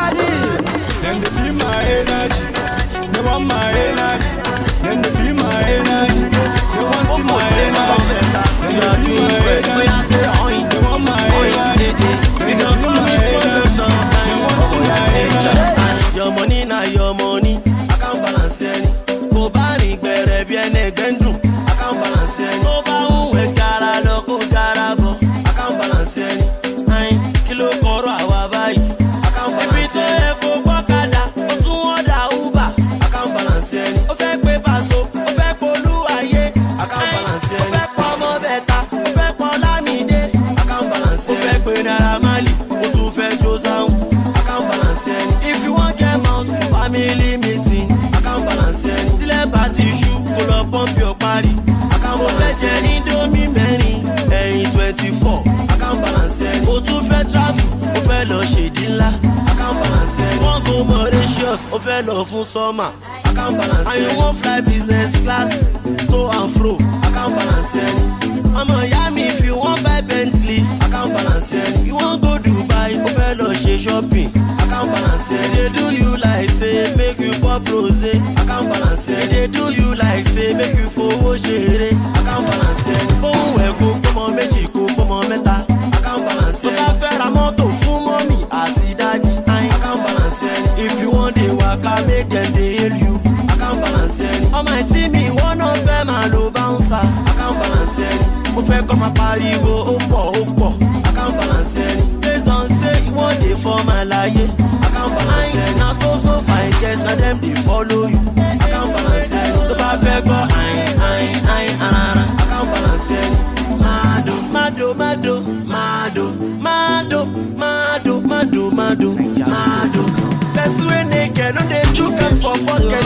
Then they feel my energy. They want my energy. Then they feel my energy. They want see my energy. Then they feel my energy. They want my energy. Then they feel my energy. They want see my energy. Your money now your money. I can't balance any. Go bari gbere bi ene gbendun. I can't balance any. Go ba unwe gara lo ko gara bo. I can't balance any. Nine kilo koro awa bayi. I can't balance any. Go gbokada, o tun order Uber. I can't balance any. O fe pe paso, o fe polu aye. I can't balance any. O fe po mo beta, o fe po Lamide. I can't balance any. O fe pe Naira Marley, o tun fe Josan. I can't balance any. If you want get mouth, family meeting. I can't balance any. Till a party shoe, pull up pump your body. I can't balance any. Domi many, eh twenty-four. I can't balance any. O tun fe travel, o fe lo se dila. I can't balance any. One go Mauritius, o fe lo fun summer. I can't balance any. And you want fly business class, to and fro. I can't balance any. I'm a yummy if you want buy Bentley. I can't balance any. You want go Dubai, o fe lo se shopping. I can't balance any. They do you like say make you pop rose. I can't balance any. They do you like say make you for share. I can't balance any. Oh we go come on make go come on meta. I can't balance any. So I fair amount to full mommy ati daddy. I can't balance any. If you want the work I make them they hail you. I can't balance any. On my team me one of them a low bouncer. I can't balance any. Mo fẹ́ come a party go ó pọ̀ ó pọ̀. I can't balance any. Based on say you want it for my life. I can't balance any. Now so so fine guess now them they follow you. I can't balance any. To bá fẹ́ gbọ́ ayin ayin ayin arara. I can't balance any. Mado mado mado mado mado mado mado mado mado. That's when they get no they do come for pocket.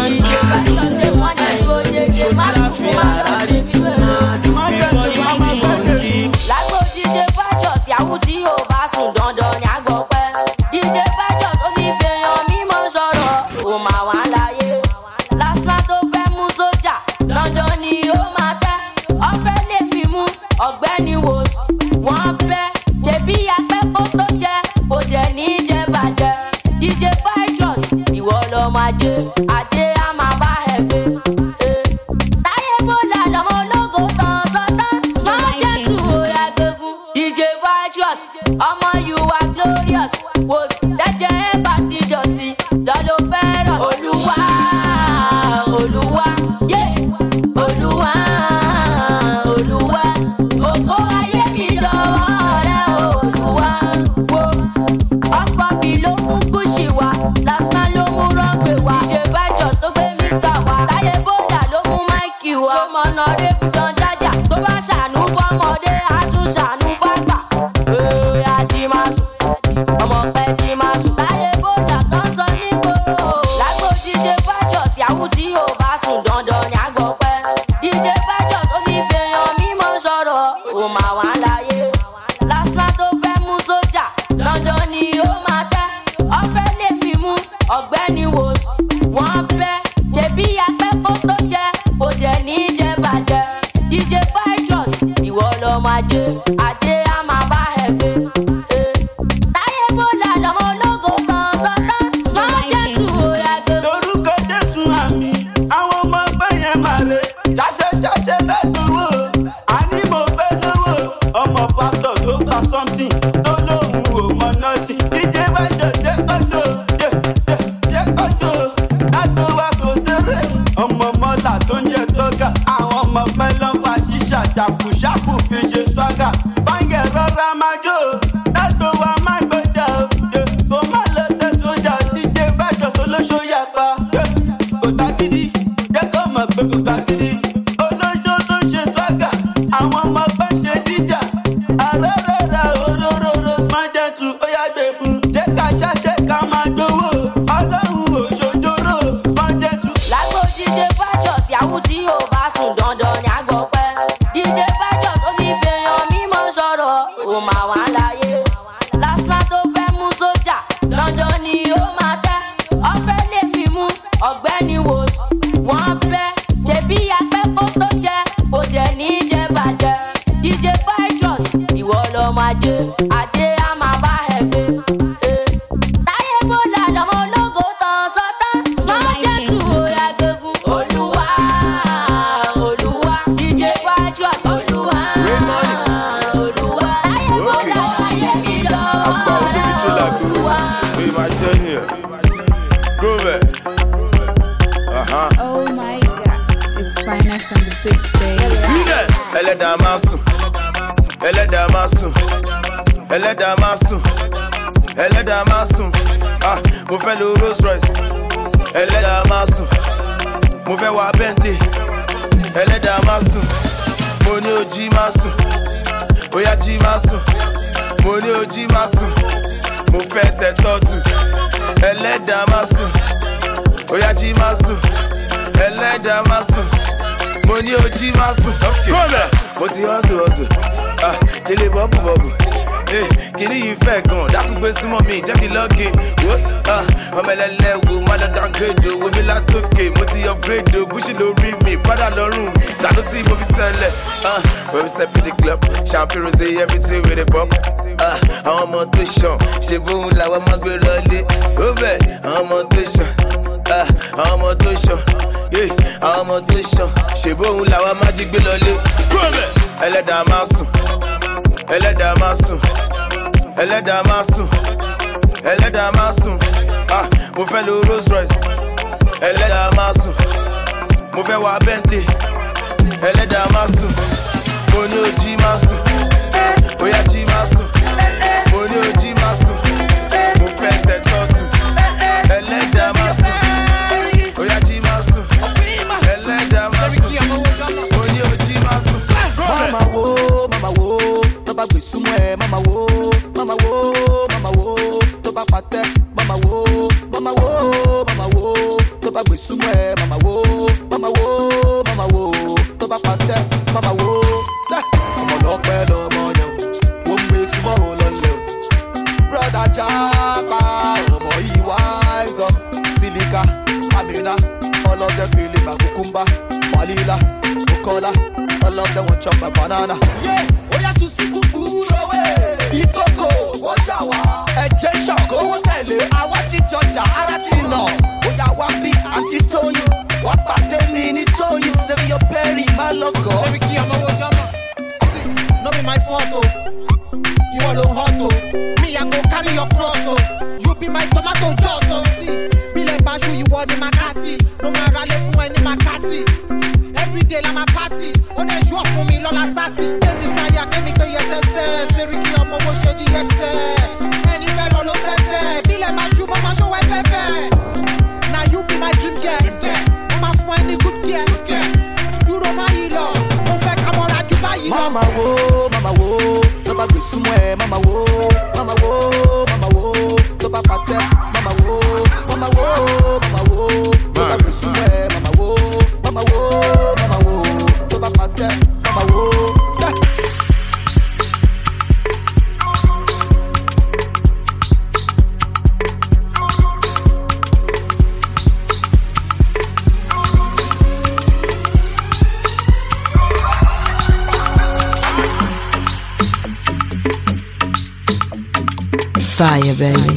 Lágbo D J Vitals, yàwù tí o bá sùn dandan ni àgọ́ pẹ́. D J Vitals ó ti fèèyàn mímọ́ sọ̀rọ̀, ó máa wà láyé. Lásìmá tó fẹ́ mú sójà, dandan ni ó máa tẹ́. Ọ̀fẹ́ lè mi mú ọ̀gbẹ́ni wò sí. Wọ́n fẹ́ ṣebí apẹ́ kó tó jẹ, kò jẹ́ ní jẹ bàjẹ́. D J Vitals, ìwọ lọ máa jẹ, ajé á máa bá ẹ gbé. Táyé bọ́lá lọ́mọ ológo tán sọ́tán, small jet tù ó yá gbé fún. D J Vitals, ọmọ you are glorious, wò dẹ́jẹ́ ẹ̀ bá ti dọ̀tí, lọ́lọ́ fẹ́ràn. Olúwa, Olúwa, yé, Olúwa, Olúwa, ògo ayé mi lọ́wọ́ rẹ̀ Olúwa, wo. Ọ̀pọ̀ mi ló mú Gucci wá, Lásìmá ló mú rọ́gbè wá. D J Vitals tó gbé mixer wá, Táyé bọ́lá ló mú máìkì wá. Ṣọmọ̀nà rébù tán jájà, tó bá ṣàánú fọ́mọdé, á tún ṣàánú fàgbà. Ee, ají máa sùn, ọmọ pẹ́ jí máa sùn. Táyé bọ́lá tán sọ nígboro. Lágbo D J Vitals, yàwù tí o bá sùn dandan ni àgọ́ pẹ́. D J Vitals ó ti fèèyàn mímọ́ sọ̀rọ̀, ó máa wà láyé. Lásìmá tó fẹ́ mú sójà, dandan ni ó máa tẹ́. Ọ̀fẹ́ lè mi mú ọ̀gbẹ́ni wò sí. Wọ́n fẹ́ ṣebí apẹ́ kó tó jẹ, kò jẹ́ ní jẹ bàjẹ́. D ọmọ mọ́là tó ń jẹ tóga. Àwọn ọmọ mẹ́lọ́n fa ṣíṣà jàpùṣàpù fi ṣe swaga. Báńgẹ̀ rọra máa jó, ẹ̀dùn wa máa gbọ́dọ̀ o. Kò má lọ tẹ sójà, díje bájọ sólóṣó yàgbá. Kò tá gidi, jẹ́ kó mọ̀ pé kò tá gidi. Olójó tó ń ṣe swaga, àwọn ọmọ bá ń ṣe jíjà. Àrẹ́rẹ́rẹ́ òróró smájẹ́tù ó yá gbé fún. Jẹ́ ká ṣàṣẹ ká máa gbowó. Ọlọ́run ò ṣojóró smájẹ́tù. Lágbo díje Fájọs yahoo tí ò bá sùn dandan ni àgọ́ pẹ́. díje Fájọs ó ti fèèyàn mímọ́ sọ̀rọ̀. Ó máa wà láyé. Lásìmá tó fẹ́ mú sójà. Dandan ni ó máa tẹ́. Ọ̀fẹ́ lè fi mú ọ̀gbẹ́ni wò sí. Wọ́n fẹ́ ṣebí apẹ́kọ̀ tó jẹ. Kò jẹ́ ní jẹ́ bàjẹ́. díje Fájọs ìwọ lọ máa jẹ. Ajé á máa bá ẹ gbé. Eh. Táyé bọ́lá lọ́mọ ológo tán sọ́tán. Smájẹ́tù ó yá gbé fún. Olúwa, Olúwa. díje Fájọs Olúwa, Olúwa. Táyé bọ́lá wáyé mi lọ. Àgbà òdòdó tó lágbó. We máa jẹ́ here. Groove it. Uh-huh. Oh my god, it's finest on the big day. Bílẹ̀. Ẹlẹ́dàá máa sùn. Ẹlẹ́dàá máa sùn. Ẹlẹ́dàá máa sùn. Ẹlẹ́dàá máa sùn. Ah, mo fẹ́ lo Rolls Royce. Ẹlẹ́dàá máa sùn. Mo fẹ́ wa Bentley. Ẹlẹ́dàá máa sùn. Mo ní ojí máa sùn. Oya jí máa sùn. Mo ní ojí máa sùn. Mo fẹ́ tẹ tọ́tù. Ẹlẹ́dàá máa sùn. Oya jí máa sùn. Ẹlẹ́dàá máa sùn. Mo ní ojí máa sùn. Kọ́lẹ̀. Mo ti hustle hustle. Ah, délé bọ́bù bọ́bù. Eh, kìíní yìí fẹ́ gan, dákú gbé súnmọ́ mi, jẹ́ kí lọ́ọ̀kì. Wọ́s, ah, ọmọ ẹlẹ́lẹ́ wo, má lọ downgrade o, wo mi látòkè, mo ti upgrade o, Gucci lórí mi, padà lọ́rùn mi, tàdó tí mo fi tẹ́lẹ̀. Ah, when we step in the club, champagne rosé, everything with a pop. Ah, àwọn ọmọ tó ṣàn, ṣe bóun làwọn máa gbé lọlé. Ó bẹ̀, àwọn ọmọ tó ṣàn, ah, àwọn ọmọ tó ṣàn, yeah, àwọn ọmọ tó ṣàn, ṣe bóun làwọn máa jí gbé lọlé. Ẹlẹ́dàá máa sùn. Ẹlẹ́dàá máa sùn. Ẹlẹ́dàá máa sùn. Ẹlẹ́dàá máa sùn. Ah, mo fẹ́ lo Rolls Royce. Ẹlẹ́dàá máa sùn. Mo fẹ́ wa Bentley. Ẹlẹ́dàá máa sùn. Mo ní ojí máa sùn. Oya jí máa sùn. Mo ní ojí máa sùn. Mo fẹ́ tẹ tọ́tù. Ẹlẹ́dàá máa sùn. Oya jí máa sùn. Ẹlẹ́dàá máa sùn. Mo ní ojí máa sùn. Mama wo, mama wo, tó bá gbé súnmọ́ ẹ, mama wo, mama wo, mama wo, tó bá pàtẹ́, mama wo, mama wo, mama wo, tó bá gbé súnmọ́ ẹ, mama wo, mama wo, mama wo, tó bá pàtẹ́, mama wo. Sẹ́, ọmọ lọ́pẹ́ lọ́mọ yẹn o, wọ́n gbé súnmọ́ o lọ́lẹ̀ o. Brother Japa, ọmọ yìí wise up, Silica, Amina, all of them feeling my cucumber, Falila, Bukola. All of them want chop my banana. Yeah, oya tu suku urowe. Ikoko, wajawa. Ẹ̀jẹ̀ ṣọ̀kọ̀ owó tẹ̀lé. Àwa ti jọjà, ara ti nà. Oya wá bí àti Tóyìn. Wọ́n pàdé mi ní Tóyìn. Sẹ́mi yóò bẹ́rì má lọ́gọ̀. Sẹ́ríkì ọmọ wo jọmọ? See, no be my fault o. You all don hot o. Me I go carry your cross o. You be my tomato juice o. See, bílẹ̀ bá ṣu ìwọ ni Makati. Ló máa ralé fún ẹ ní Makati. Everyday la ma party, ó dẹ̀ ṣú ọ̀fun mi lọ́la sátì. Kẹ́mi sáyà kẹ́mi pé yẹsẹsẹ, Sẹ́ríkì ọmọ owó ṣe di yẹsẹ. Ẹni fẹ́ lọ ló sẹ́sẹ̀, bílẹ̀ máa ṣú bó máa ṣọwọ́ ẹ pẹ́pẹ́. Na you be my dream girl, mo máa fún ẹ ní good girl. Dúró máa yí lọ, mo fẹ́ ká mọ́ra jù báyìí lọ. Mama wo, mama wo, tó bá gbé súnmọ́ ẹ, mama wo, mama wo, mama wo, tó bá pàtẹ́, mama wo, mama wo, mama wo, tó bá gbé súnmọ́ ẹ, mama wo, mama wo, mama wo, tó bá pàtẹ́, mama wo. Sẹ́. Fire, baby.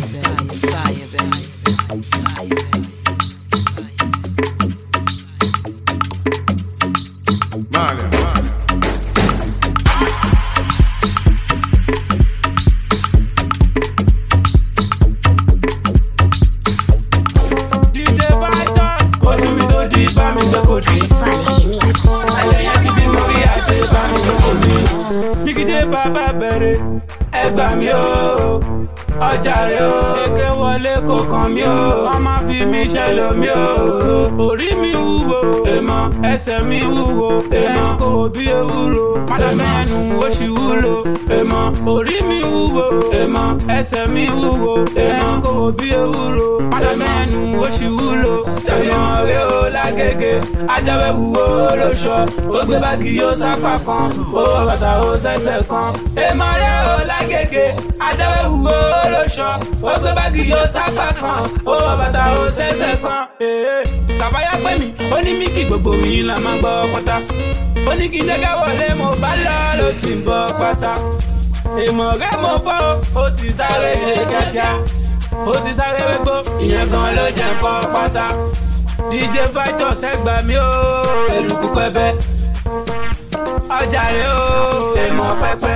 Go kò dín. ẹlẹ́yìn ti bí mo rí àṣẹ bá mi gbé kò dín. Nígídé bàbá bẹ̀rẹ̀ ẹ gbà mí o. Ọjà rẹ̀ o, èké wọlé kò kàn mí o. Wọ́n máa fi mí ṣẹlẹ̀ mi o. Orí mi wúwo, èèmọ̀ ẹsẹ̀ mi wúwo. Èèmọ̀ kò bí ewúro, padà mẹ́nu ó ṣì wúlò. Èèmọ̀ orí mi wúwo, èèmọ̀ ẹsẹ̀ mi wúwo. Èèmọ̀ kò bí ewúro, padà mẹ́nu ó ṣì wúlò. Èèmọ̀ rẹ̀ o lágége, ajáwé wúwo lóṣọ. Ó gbé báàgì yóò sápá kan, ó wọ bàtà ó sẹ́sẹ̀ kan. Èèmọ̀ rẹ̀ o lágége, ajáwé wúwo lóṣọ. Ó gbé báàgì yóò sápá kan, ó wọ bàtà ó sẹ́sẹ̀ kan. Kàfáyà pè mí, ó ní mí kí gbogbo mi là máa gbọ́ pátá. Ó ní kí jẹ́gẹ́ wọlé mo bá lọ ló ti ń bọ́ pátá. Èèmọ̀ rẹ̀ mo fọ́, ó ti sáré ṣe kíákíá. Ó ti sáré wégbó, ìyẹn gan ló jẹ́ ń fọ́ pátá. D J Vitus ẹ gbà mí o, èlùkù pẹpẹ. Ọjà rẹ̀ o, èèmọ̀ pẹpẹ.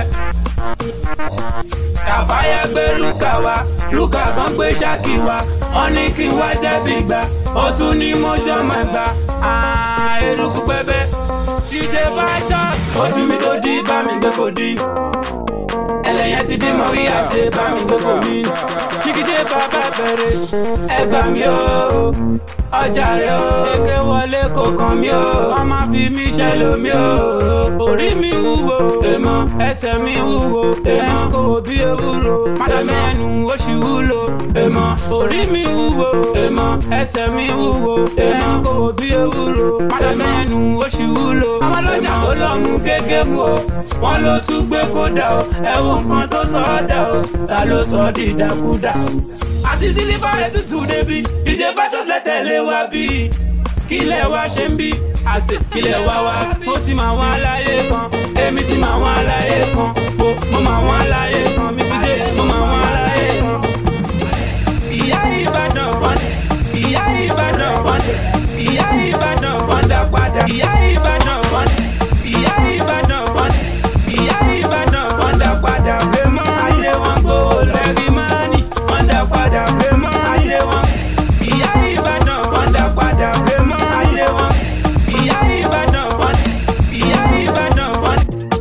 Kàfáyà gbé lúkà wá, lúkà kan gbé ṣáàkì wá. Wọ́n ní kí n wá jẹ́bi gbà, ó tún ní mọ́jọ́ máa gbà. Èlùkù pẹpẹ. D J Vitus, ojú mi tó di bá mi gbé kò dín. Ẹlẹ́yìn ti bímọ rí àṣẹ bá mi gbé kò mí. Nígídé bàbá bẹ̀rẹ̀ ẹ gbà mí o. Ọjà rẹ̀ o, èké wọlé kò kàn mí o. Wọ́n máa fi mí ṣẹlẹ̀ mi o. Orí mi wúwo, èèmọ̀ ẹsẹ̀ mi wúwo. Èèmọ̀ kò bí ewúro, padà mẹ́nu ó ṣì wúlò. Èèmọ̀ orí mi wúwo, èèmọ̀ ẹsẹ̀ mi wúwo. Èèmọ̀ kò bí ewúro, padà mẹ́nu ó ṣì wúlò. Àwọn ọlọ́jà tó lọ mú gégé mu o, wọ́n ló tún gbé kódà o. Ẹ wo nǹkan tó sọ ọ́ dà o, ta ló sọ ọ́ di ìdàkúdà? Àti sílífà rẹ̀ tútù débi, D J Vitus lẹ́tẹ̀lé wa bí. Kílẹ̀ wa ṣe ń bí, àṣẹ kílẹ̀ wa wá. Mo ti mọ àwọn aláyé kan, èmi ti mọ àwọn aláyé kan. Mo mọ àwọn aláyé kan, mi fi dé, mo mọ àwọn aláyé kan. Ìyá Ìbàdàn wọn, ìyá Ìbàdàn wọn, ìyá Ìbàdàn wọn dá padà. Ìyá Ìbàdàn wọn, ìyá Ìbàdàn wọn, ìyá Ìbàdàn wọn dá padà. Fèmọ́ ayé wọn gbòó lẹ́rìí máa ní, wọn dá padà. Fèmọ́ ayé wọn, ìyá Ìbàdàn wọn dá padà. Fèmọ́ ayé wọn, ìyá Ìbàdàn wọn, ìyá Ìbàdàn wọn.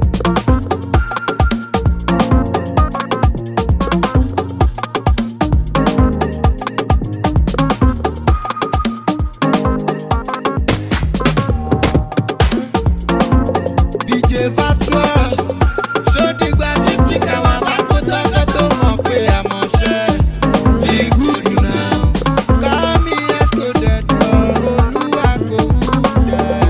D J Vitus, ṣó dìgbà tí spíkà wà bá kó tọ́jọ́ tó mọ̀ pé àmọ́ ṣẹ́. Ìgúdù náà, kámi excluded ọ̀rọ̀ olúwa kò wú dẹ̀.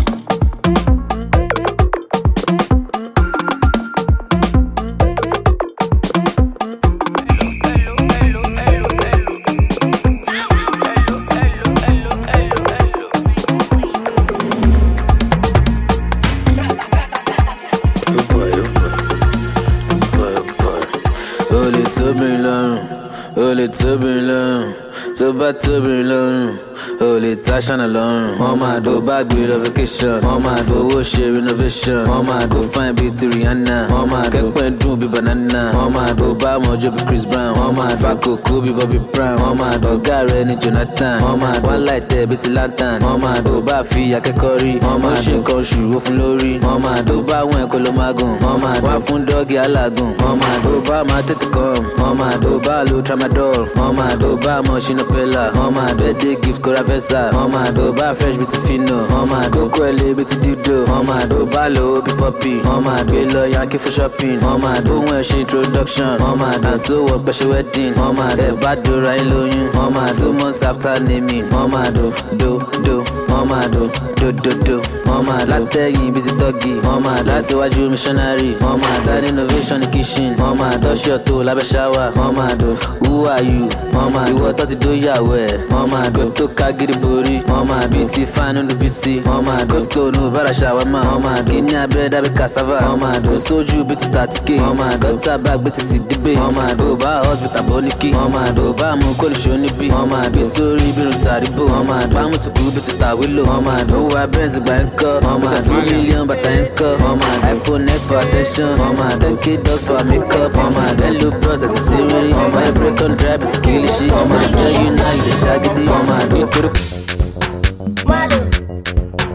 Ó lè tóbi lọ́rùn, ó lè tóbi lọ́rùn, tó bá tóbi lọ́rùn, ó lè táṣánà lọ́rùn. Wọ́n máa dó bá gbé lọ vacation, wọ́n máa dó owó ṣe renovation, wọ́n máa dó fine bíi ti Rihanna, wọ́n máa kẹ́pẹ́ dùn bíi banana, wọ́n máa dó bá mọ́jọ́ bíi Chris Brown, wọ́n máa dó àkókò bíi Bobby Brown, wọ́n máa dó ọ̀gá rẹ̀ ní Jonathan, wọ́n máa dó one light ẹ̀ bíi ti lantern, wọ́n máa dó bá fi akẹ́kọ̀ọ́ rí, wọ́n máa ṣe nǹkan oṣù ó fún lórí, wọ́n máa dó bá àwọn ẹ̀kọ́ ló máa gùn, wọ́n máa dó fún dọ́ọ̀gì alágùn, wọ́n máa dó bá máa tètè kàn, wọ́n máa dó bá lo tramadol, wọ́n máa dó bá mọ̀ ṣínú pẹ́lá, wọ́n máa dó ẹ̀dẹ́ gift kóra fẹ́sà, wọ́n máa dó bá fresh bíi ti fino, wọ́n máa dó kó ẹ̀lẹ́ bíi ti dídò, wọ́n máa dó bá lo bí pọ́pì, wọ́n máa dó lọ yankee for shopping, wọ́n máa dó wọn ṣe introduction, wọ́n máa dó so wọ pẹ̀ṣẹ̀ wedding, wọ́n máa dó bá dóra yín lóyún, wọ́n máa dó months after naming, wọ́n máa dó do do, wọ́n máa dó do do do, wọ́n máa dó látẹ̀yìn bíi ti dọ́gì, wọ́n máa dó láti wájú missionary, wọ́n máa dó innovation ní kitchen, wọ́n máa dó ṣọ́ọ̀tò lábẹ́ ṣáwà, wọ́n máa dó who are you, wọ́n máa ìwọ tó ti dó yàwó ẹ̀, wọ́n máa dó tó ká gidi borí, wọ́n máa bí ti fáánù ní bí ti, wọ́n máa dó tó nù bára ṣàwámà, wọ́n máa dó ní abẹ́rẹ́ dábẹ́ cassava, wọ́n máa dó sójú bí ti tàtíkè, wọ́n máa dó tábà gbé ti sì dígbé, wọ́n máa dó bá hospital bóníkì, wọ́n máa dó bá mú kólíṣó níbí, wọ́n máa dó sórí bírun tàríbò, wọ́n máa dó bámú tùkú bí ti tàwílò, wọ́n máa dó wá bẹ́ẹ̀nsì gbà ń kọ́, wọ́n máa dó mílíọ̀n bàtà ń kọ́, wọ́n máa dó iPhone X for attention, wọ́n máa dó K dots for makeup, wọ́n máa dó hello bros àti siri, wọ́n máa break on drive àti kìlìṣì, wọ́n máa dó you know you dey ṣàgídí, wọ́n máa dó kúrú. Malo,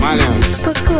Malians.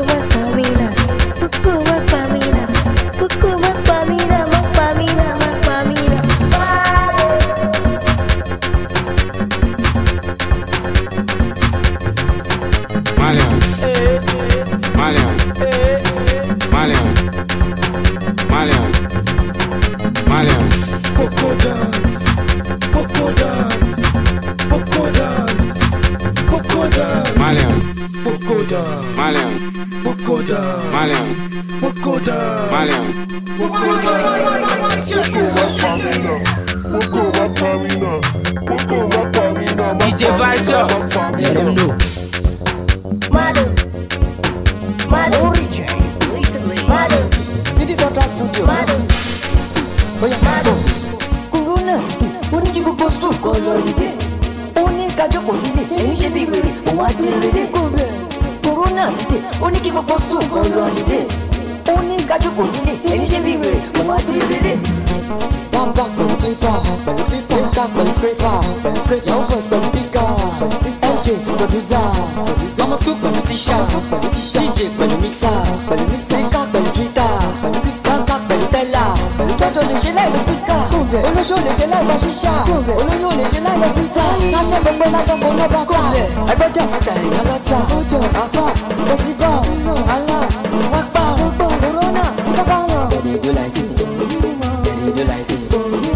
D J Vigils, let them know. Malu, Malu, Origin, recently, Malu, City Center Studio, Malu, Oya Malu, Corona City, only give a post to call holiday. Only Kajo Posile, and she be ready, or what be ready. Corona City, only give a post to call holiday. Only Kajo Posile, and she be ready, or what be ready. One back, but the clipper, but the clipper, back, but the scraper, but the scraper, no cost, but the picker, L J, producer, Mama Scoop, but the t-shirt, D J, but the mixer, but the mixer, but the Twitter, but the Twitter, but the Tella, Toto, le gelai, le speaker, Olo show, le gelai, la shisha, Olo yo, le gelai, le Twitter, Kasha, the Bella, some bon never start, I bet that's it, I got that, Ojo, Afa, Festival, Allah, Wakba, Corona, Tikabaya, Daddy, do like it, Daddy, do like it.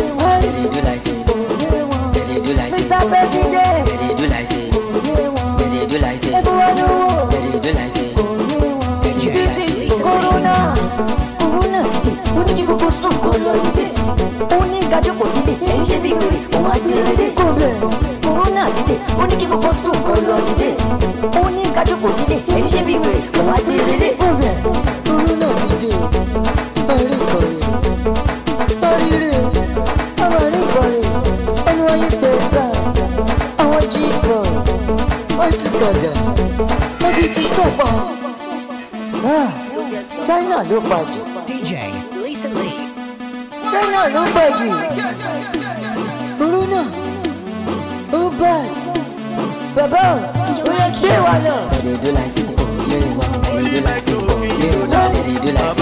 Mister President, Daddy do like it. Daddy do like it. Everyone know. Daddy do like it. This is Corona. Corona today. Only give a post to holiday. Only Kajo Posile. And she be ready. Oh my baby. Corona today. Only give a post to holiday. Only Kajo Posile. And she be ready. Oh my baby. Corona today. Party party. Party. Party party. And why you better? I want cheaper. Why to start that? Why did you stop? Ah, China look bad. D J, recently. China look bad. Corona. Oh bad. Baba, we are clear one now. They do like it. They do like it. They do like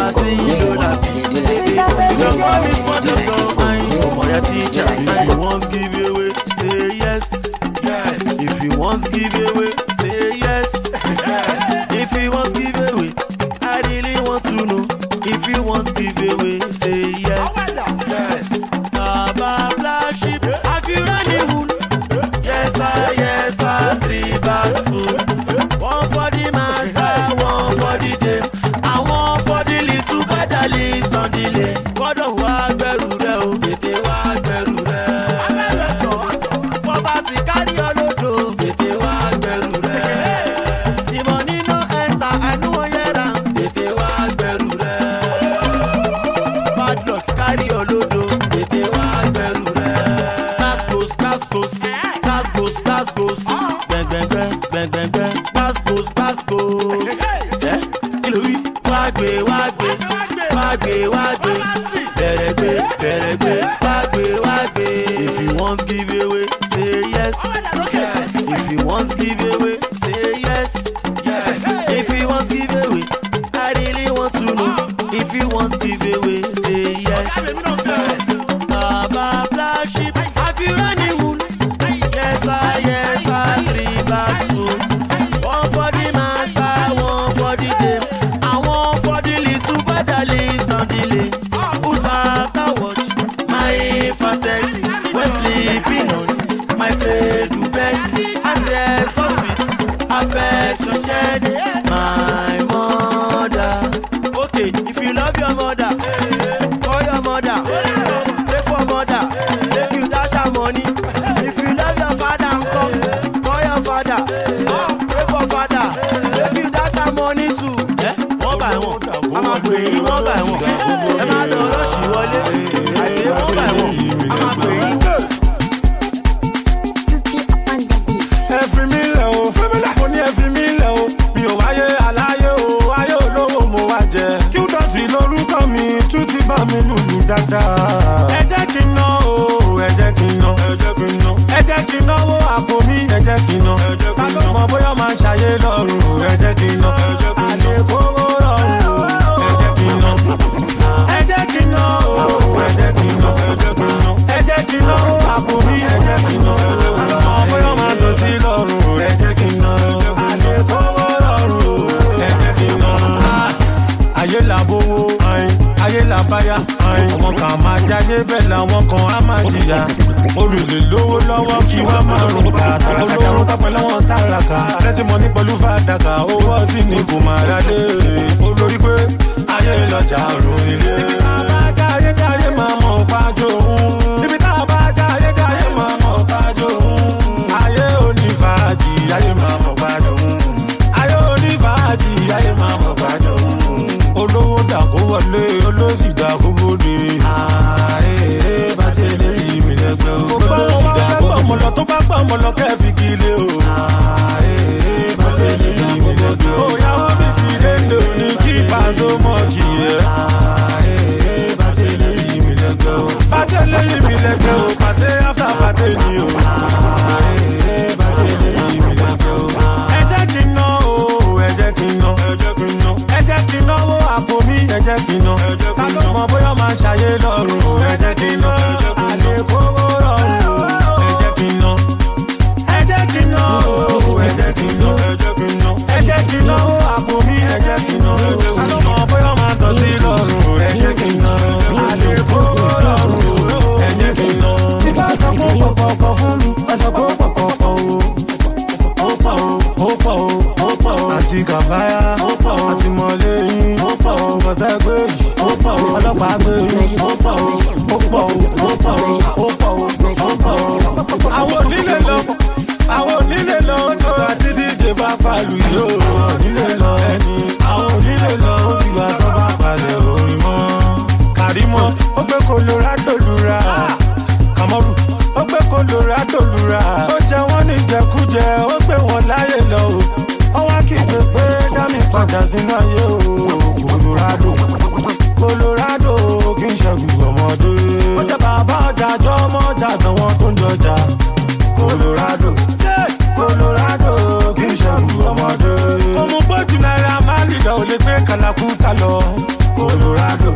If you want give away, say yes. Yes. If you want give away, say yes. Yes. If you want give away, I really want to know. If you want give away, say yes. Yes. Baba black sheep, have you run the wool? Yes, sir, yes, sir, three bags full. One for the master, one for the day. I want for the little better leaves on the lane. God of war, beru re o, bete wa beru re. Poverty carry your load, bete wa beru re. The money no enter, I know hear am, bete wa beru re. Bad luck carry your load, bete wa beru re. Cascos, cascos, cascos, cascos. Bang bang bang, bang bang bang. Cascos, cascos. Eh? Kilo wi, wagbe, wagbe, wagbe, wagbe. Berebe, berebe, wagbe, wagbe. If you want give away, say yes. Yes. If you want give away, say yes. Yes. If you want give away, I really want to know. If you want give away, say yes. Yes. Baba black sheep, have you run the wool? Yes, I, yes, I, three bags full. One for the master, one for the day. And one for the little better leaves on the lane. Who's after watch? My infantery. When sleeping on my play to bed. And there's so sweet affection shed. My mother. Okay, if you love your mother, call your mother. Pray for mother. Make you dash her money. If you love your father, come call your father. Pray for father. Make you dash her money too. Eh? One by one. I'm a pray one by one. I'm a don't rush you all. I say one by one. I'm a pray. Every meal, oh, money every meal, oh. Mi ò wáyé aláyé o, ayé olówó mo wá jẹ. Kí ó dọ̀tí lórúkọ mi, tún ti bá mi lùlù dáadáa. Ẹ jẹ́ kí n ná o, ẹ jẹ́ kí n ná, ẹ jẹ́ kí n ná. Ẹ jẹ́ kí n náwó àpò mi, ẹ jẹ́ kí n ná. Ta ló mọ̀ bóyá máa ń ṣayé lọ́rùn, ẹ jẹ́ kí n ná. àwọn kan á máa jìyà olùlè lówó lọ́wọ́ kí wọ́n máa rún bàtà olówó tọ́pẹ́ lọ́wọ́ tààràkà lẹ́tí mọ́ ní pẹ̀lú fàdákà owó ọtí ní kò máa rálé olórí pé ayé lọ́jà rún ilé. ibi tá a bá já ayé já ayé máa mọ̀ pájó òun ibi tá a bá já ayé já ayé máa mọ̀ pájó òun ayé onífàájì ayé máa mọ̀ pájó òun ayé onífàájì ayé máa mọ̀ pájó òun olówó dàkó wọlé olóṣì dàkó bóde. ààrẹ bá ti lè rí mi lẹ́gbẹ́ o. kò bá wọn wá fẹ́ gbọ́ mọ̀lọ́ tó bá gbọ́ mọ̀lọ́ kẹ́ fi kí lé o. ààrẹ bá ti lè rí mi lẹ́gbẹ́ o. òyàwó mi ti lé lò ní kí pàṣẹ mọ́ kì í yẹ. ààrẹ bá ti lè rí mi lẹ́gbẹ́ o. bá ti lè rí mi lẹ́gbẹ́ o. pàtẹ áfà pàtẹ ni o. ààrẹ bá ti lè rí mi lẹ́gbẹ́ o. ẹ jẹ́ kí n ná o ẹ jẹ́ kí n ná ẹ jẹ́ kí n ná ẹ jẹ́ kí n náwó àpò mi ẹ jẹ́ kí n ná ta ló mọ bóyá máa ṣàyé lọ́rùn ẹ jẹ́ kí n ná àlè kówó rọrùn ẹ jẹ́ kí n ná ẹ jẹ́ kí n ná ẹ jẹ́ kí n ná ẹ jẹ́ kí n náwó àpò mi ẹ jẹ́ kí n ná ta ló mọ bóyá máa tọ́ sí lọ́rùn ẹ jẹ́ kí n ná àlè kówó rọrùn ẹ jẹ́ kí n ná. tí bá sọ pé pọ̀pọ̀pọ̀ fún mi ẹ sọ pé pọ̀pọ̀pọ̀ o ó pọ̀ o ó pọ̀ o ó pọ̀ o àti kàfáyà ó pọ̀ o àti mọ̀lẹ́ yín ó pọ̀ o bọ̀tẹ́ gbé yìí ó pọ̀ o ọlọ́pàá gbé yìí ó pọ̀ o ó pọ̀ o ó pọ̀ o ó pọ̀ o ó pọ̀ o. àwọn onílé lọ àwọn onílé lọ tó àti díje bá palu yìí ó onílé lọ ẹni àwọn onílé lọ ó ti wá tó bá palẹ̀ orin mọ́. Kàrímọ́ ó gbé Colorado lura Kàmọ́rù ó gbé Colorado lura ó jẹ wọ́n ní jẹkújẹ ó gbé wọn láyè lọ o ọwọ́ kì í gbé pé dámì padà sínú ayé o Colorado Colorado kì í ṣẹ́gun ọmọdé ó jẹ bàbá ọjà jọ ọmọ ọjà àtàwọn tó ń jọjà Colorado Colorado kì í ṣẹ́gun ọmọdé ọmọ gbójú náírà máa lè dá ò lè gbé kàlàkùtà lọ Colorado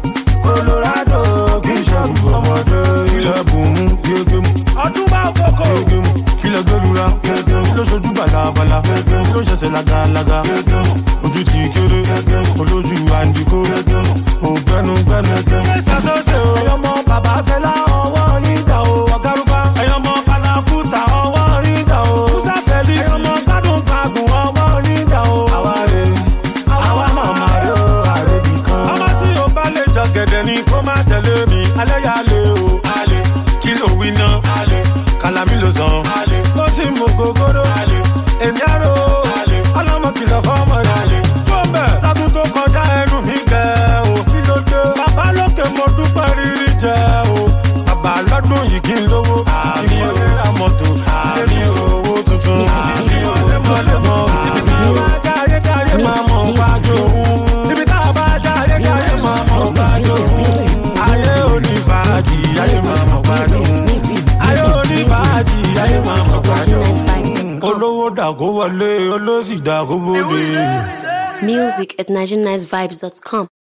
Colorado kì í ṣẹ́gun ọmọdé ilẹ̀ bùnmú gégémù ọdún bá kọ́kọ́ gégémù kílẹ̀ gbẹ́lura gégémù ló ṣojú bàlàbàlà gégémù ló ṣẹ̀ṣẹ̀ làgàlàgà gégémù ojú ti kéré gégémù olójú àǹdíkó gégémù ògbẹ́nugbẹ́nu gégémù. ẹ ṣàṣọṣe o ẹyọmọ bàbá fẹlá ọwọ́ yín dà o ọ̀gárùbá ẹyọmọ kàlàkùtà ọwọ́ yín dà o musa fẹ́lí ẹyọmọ gbádùn gbàgùn ọwọ́ yín dà o. àwa rè àwa màmá yó àrèbì kan. ọmọ tí o bá lè jọ gẹ̀dẹ̀ ni kó má tẹ̀lé mi alẹ́ yà lé o alẹ́ kí ló wí ná alẹ́ kàlámì ló sàn alẹ́ ó sì mú gògóró alẹ́ èmi àrò alẹ́ ọlọ́mọ kìlọ̀ fọ́mọ rẹ̀ alẹ́ tó bẹ̀ lọ́dún tó kọjá ẹnu mi gẹ̀ o kí ló dé bàbá lókè mo dúpẹ́ rírí jẹ o bàbá lọ́dún yìí kí n lówó àmì ò lè ra mọ́tò àmì owó tuntun àmì ò lè mọ́ lè mọ́ ibi tá a bá já ayé já ayé máa mọ̀ wájú òun ibi tá a bá já ayé já ayé máa mọ̀ wájú òun ayé onífàájì ayé máa mọ̀ wájú òun ayé onífàájì ayé máa mọ̀ wájú òun olówó dàgó wọlé olóṣì dàgó bóde. Music at nigerian nice vibes dot com.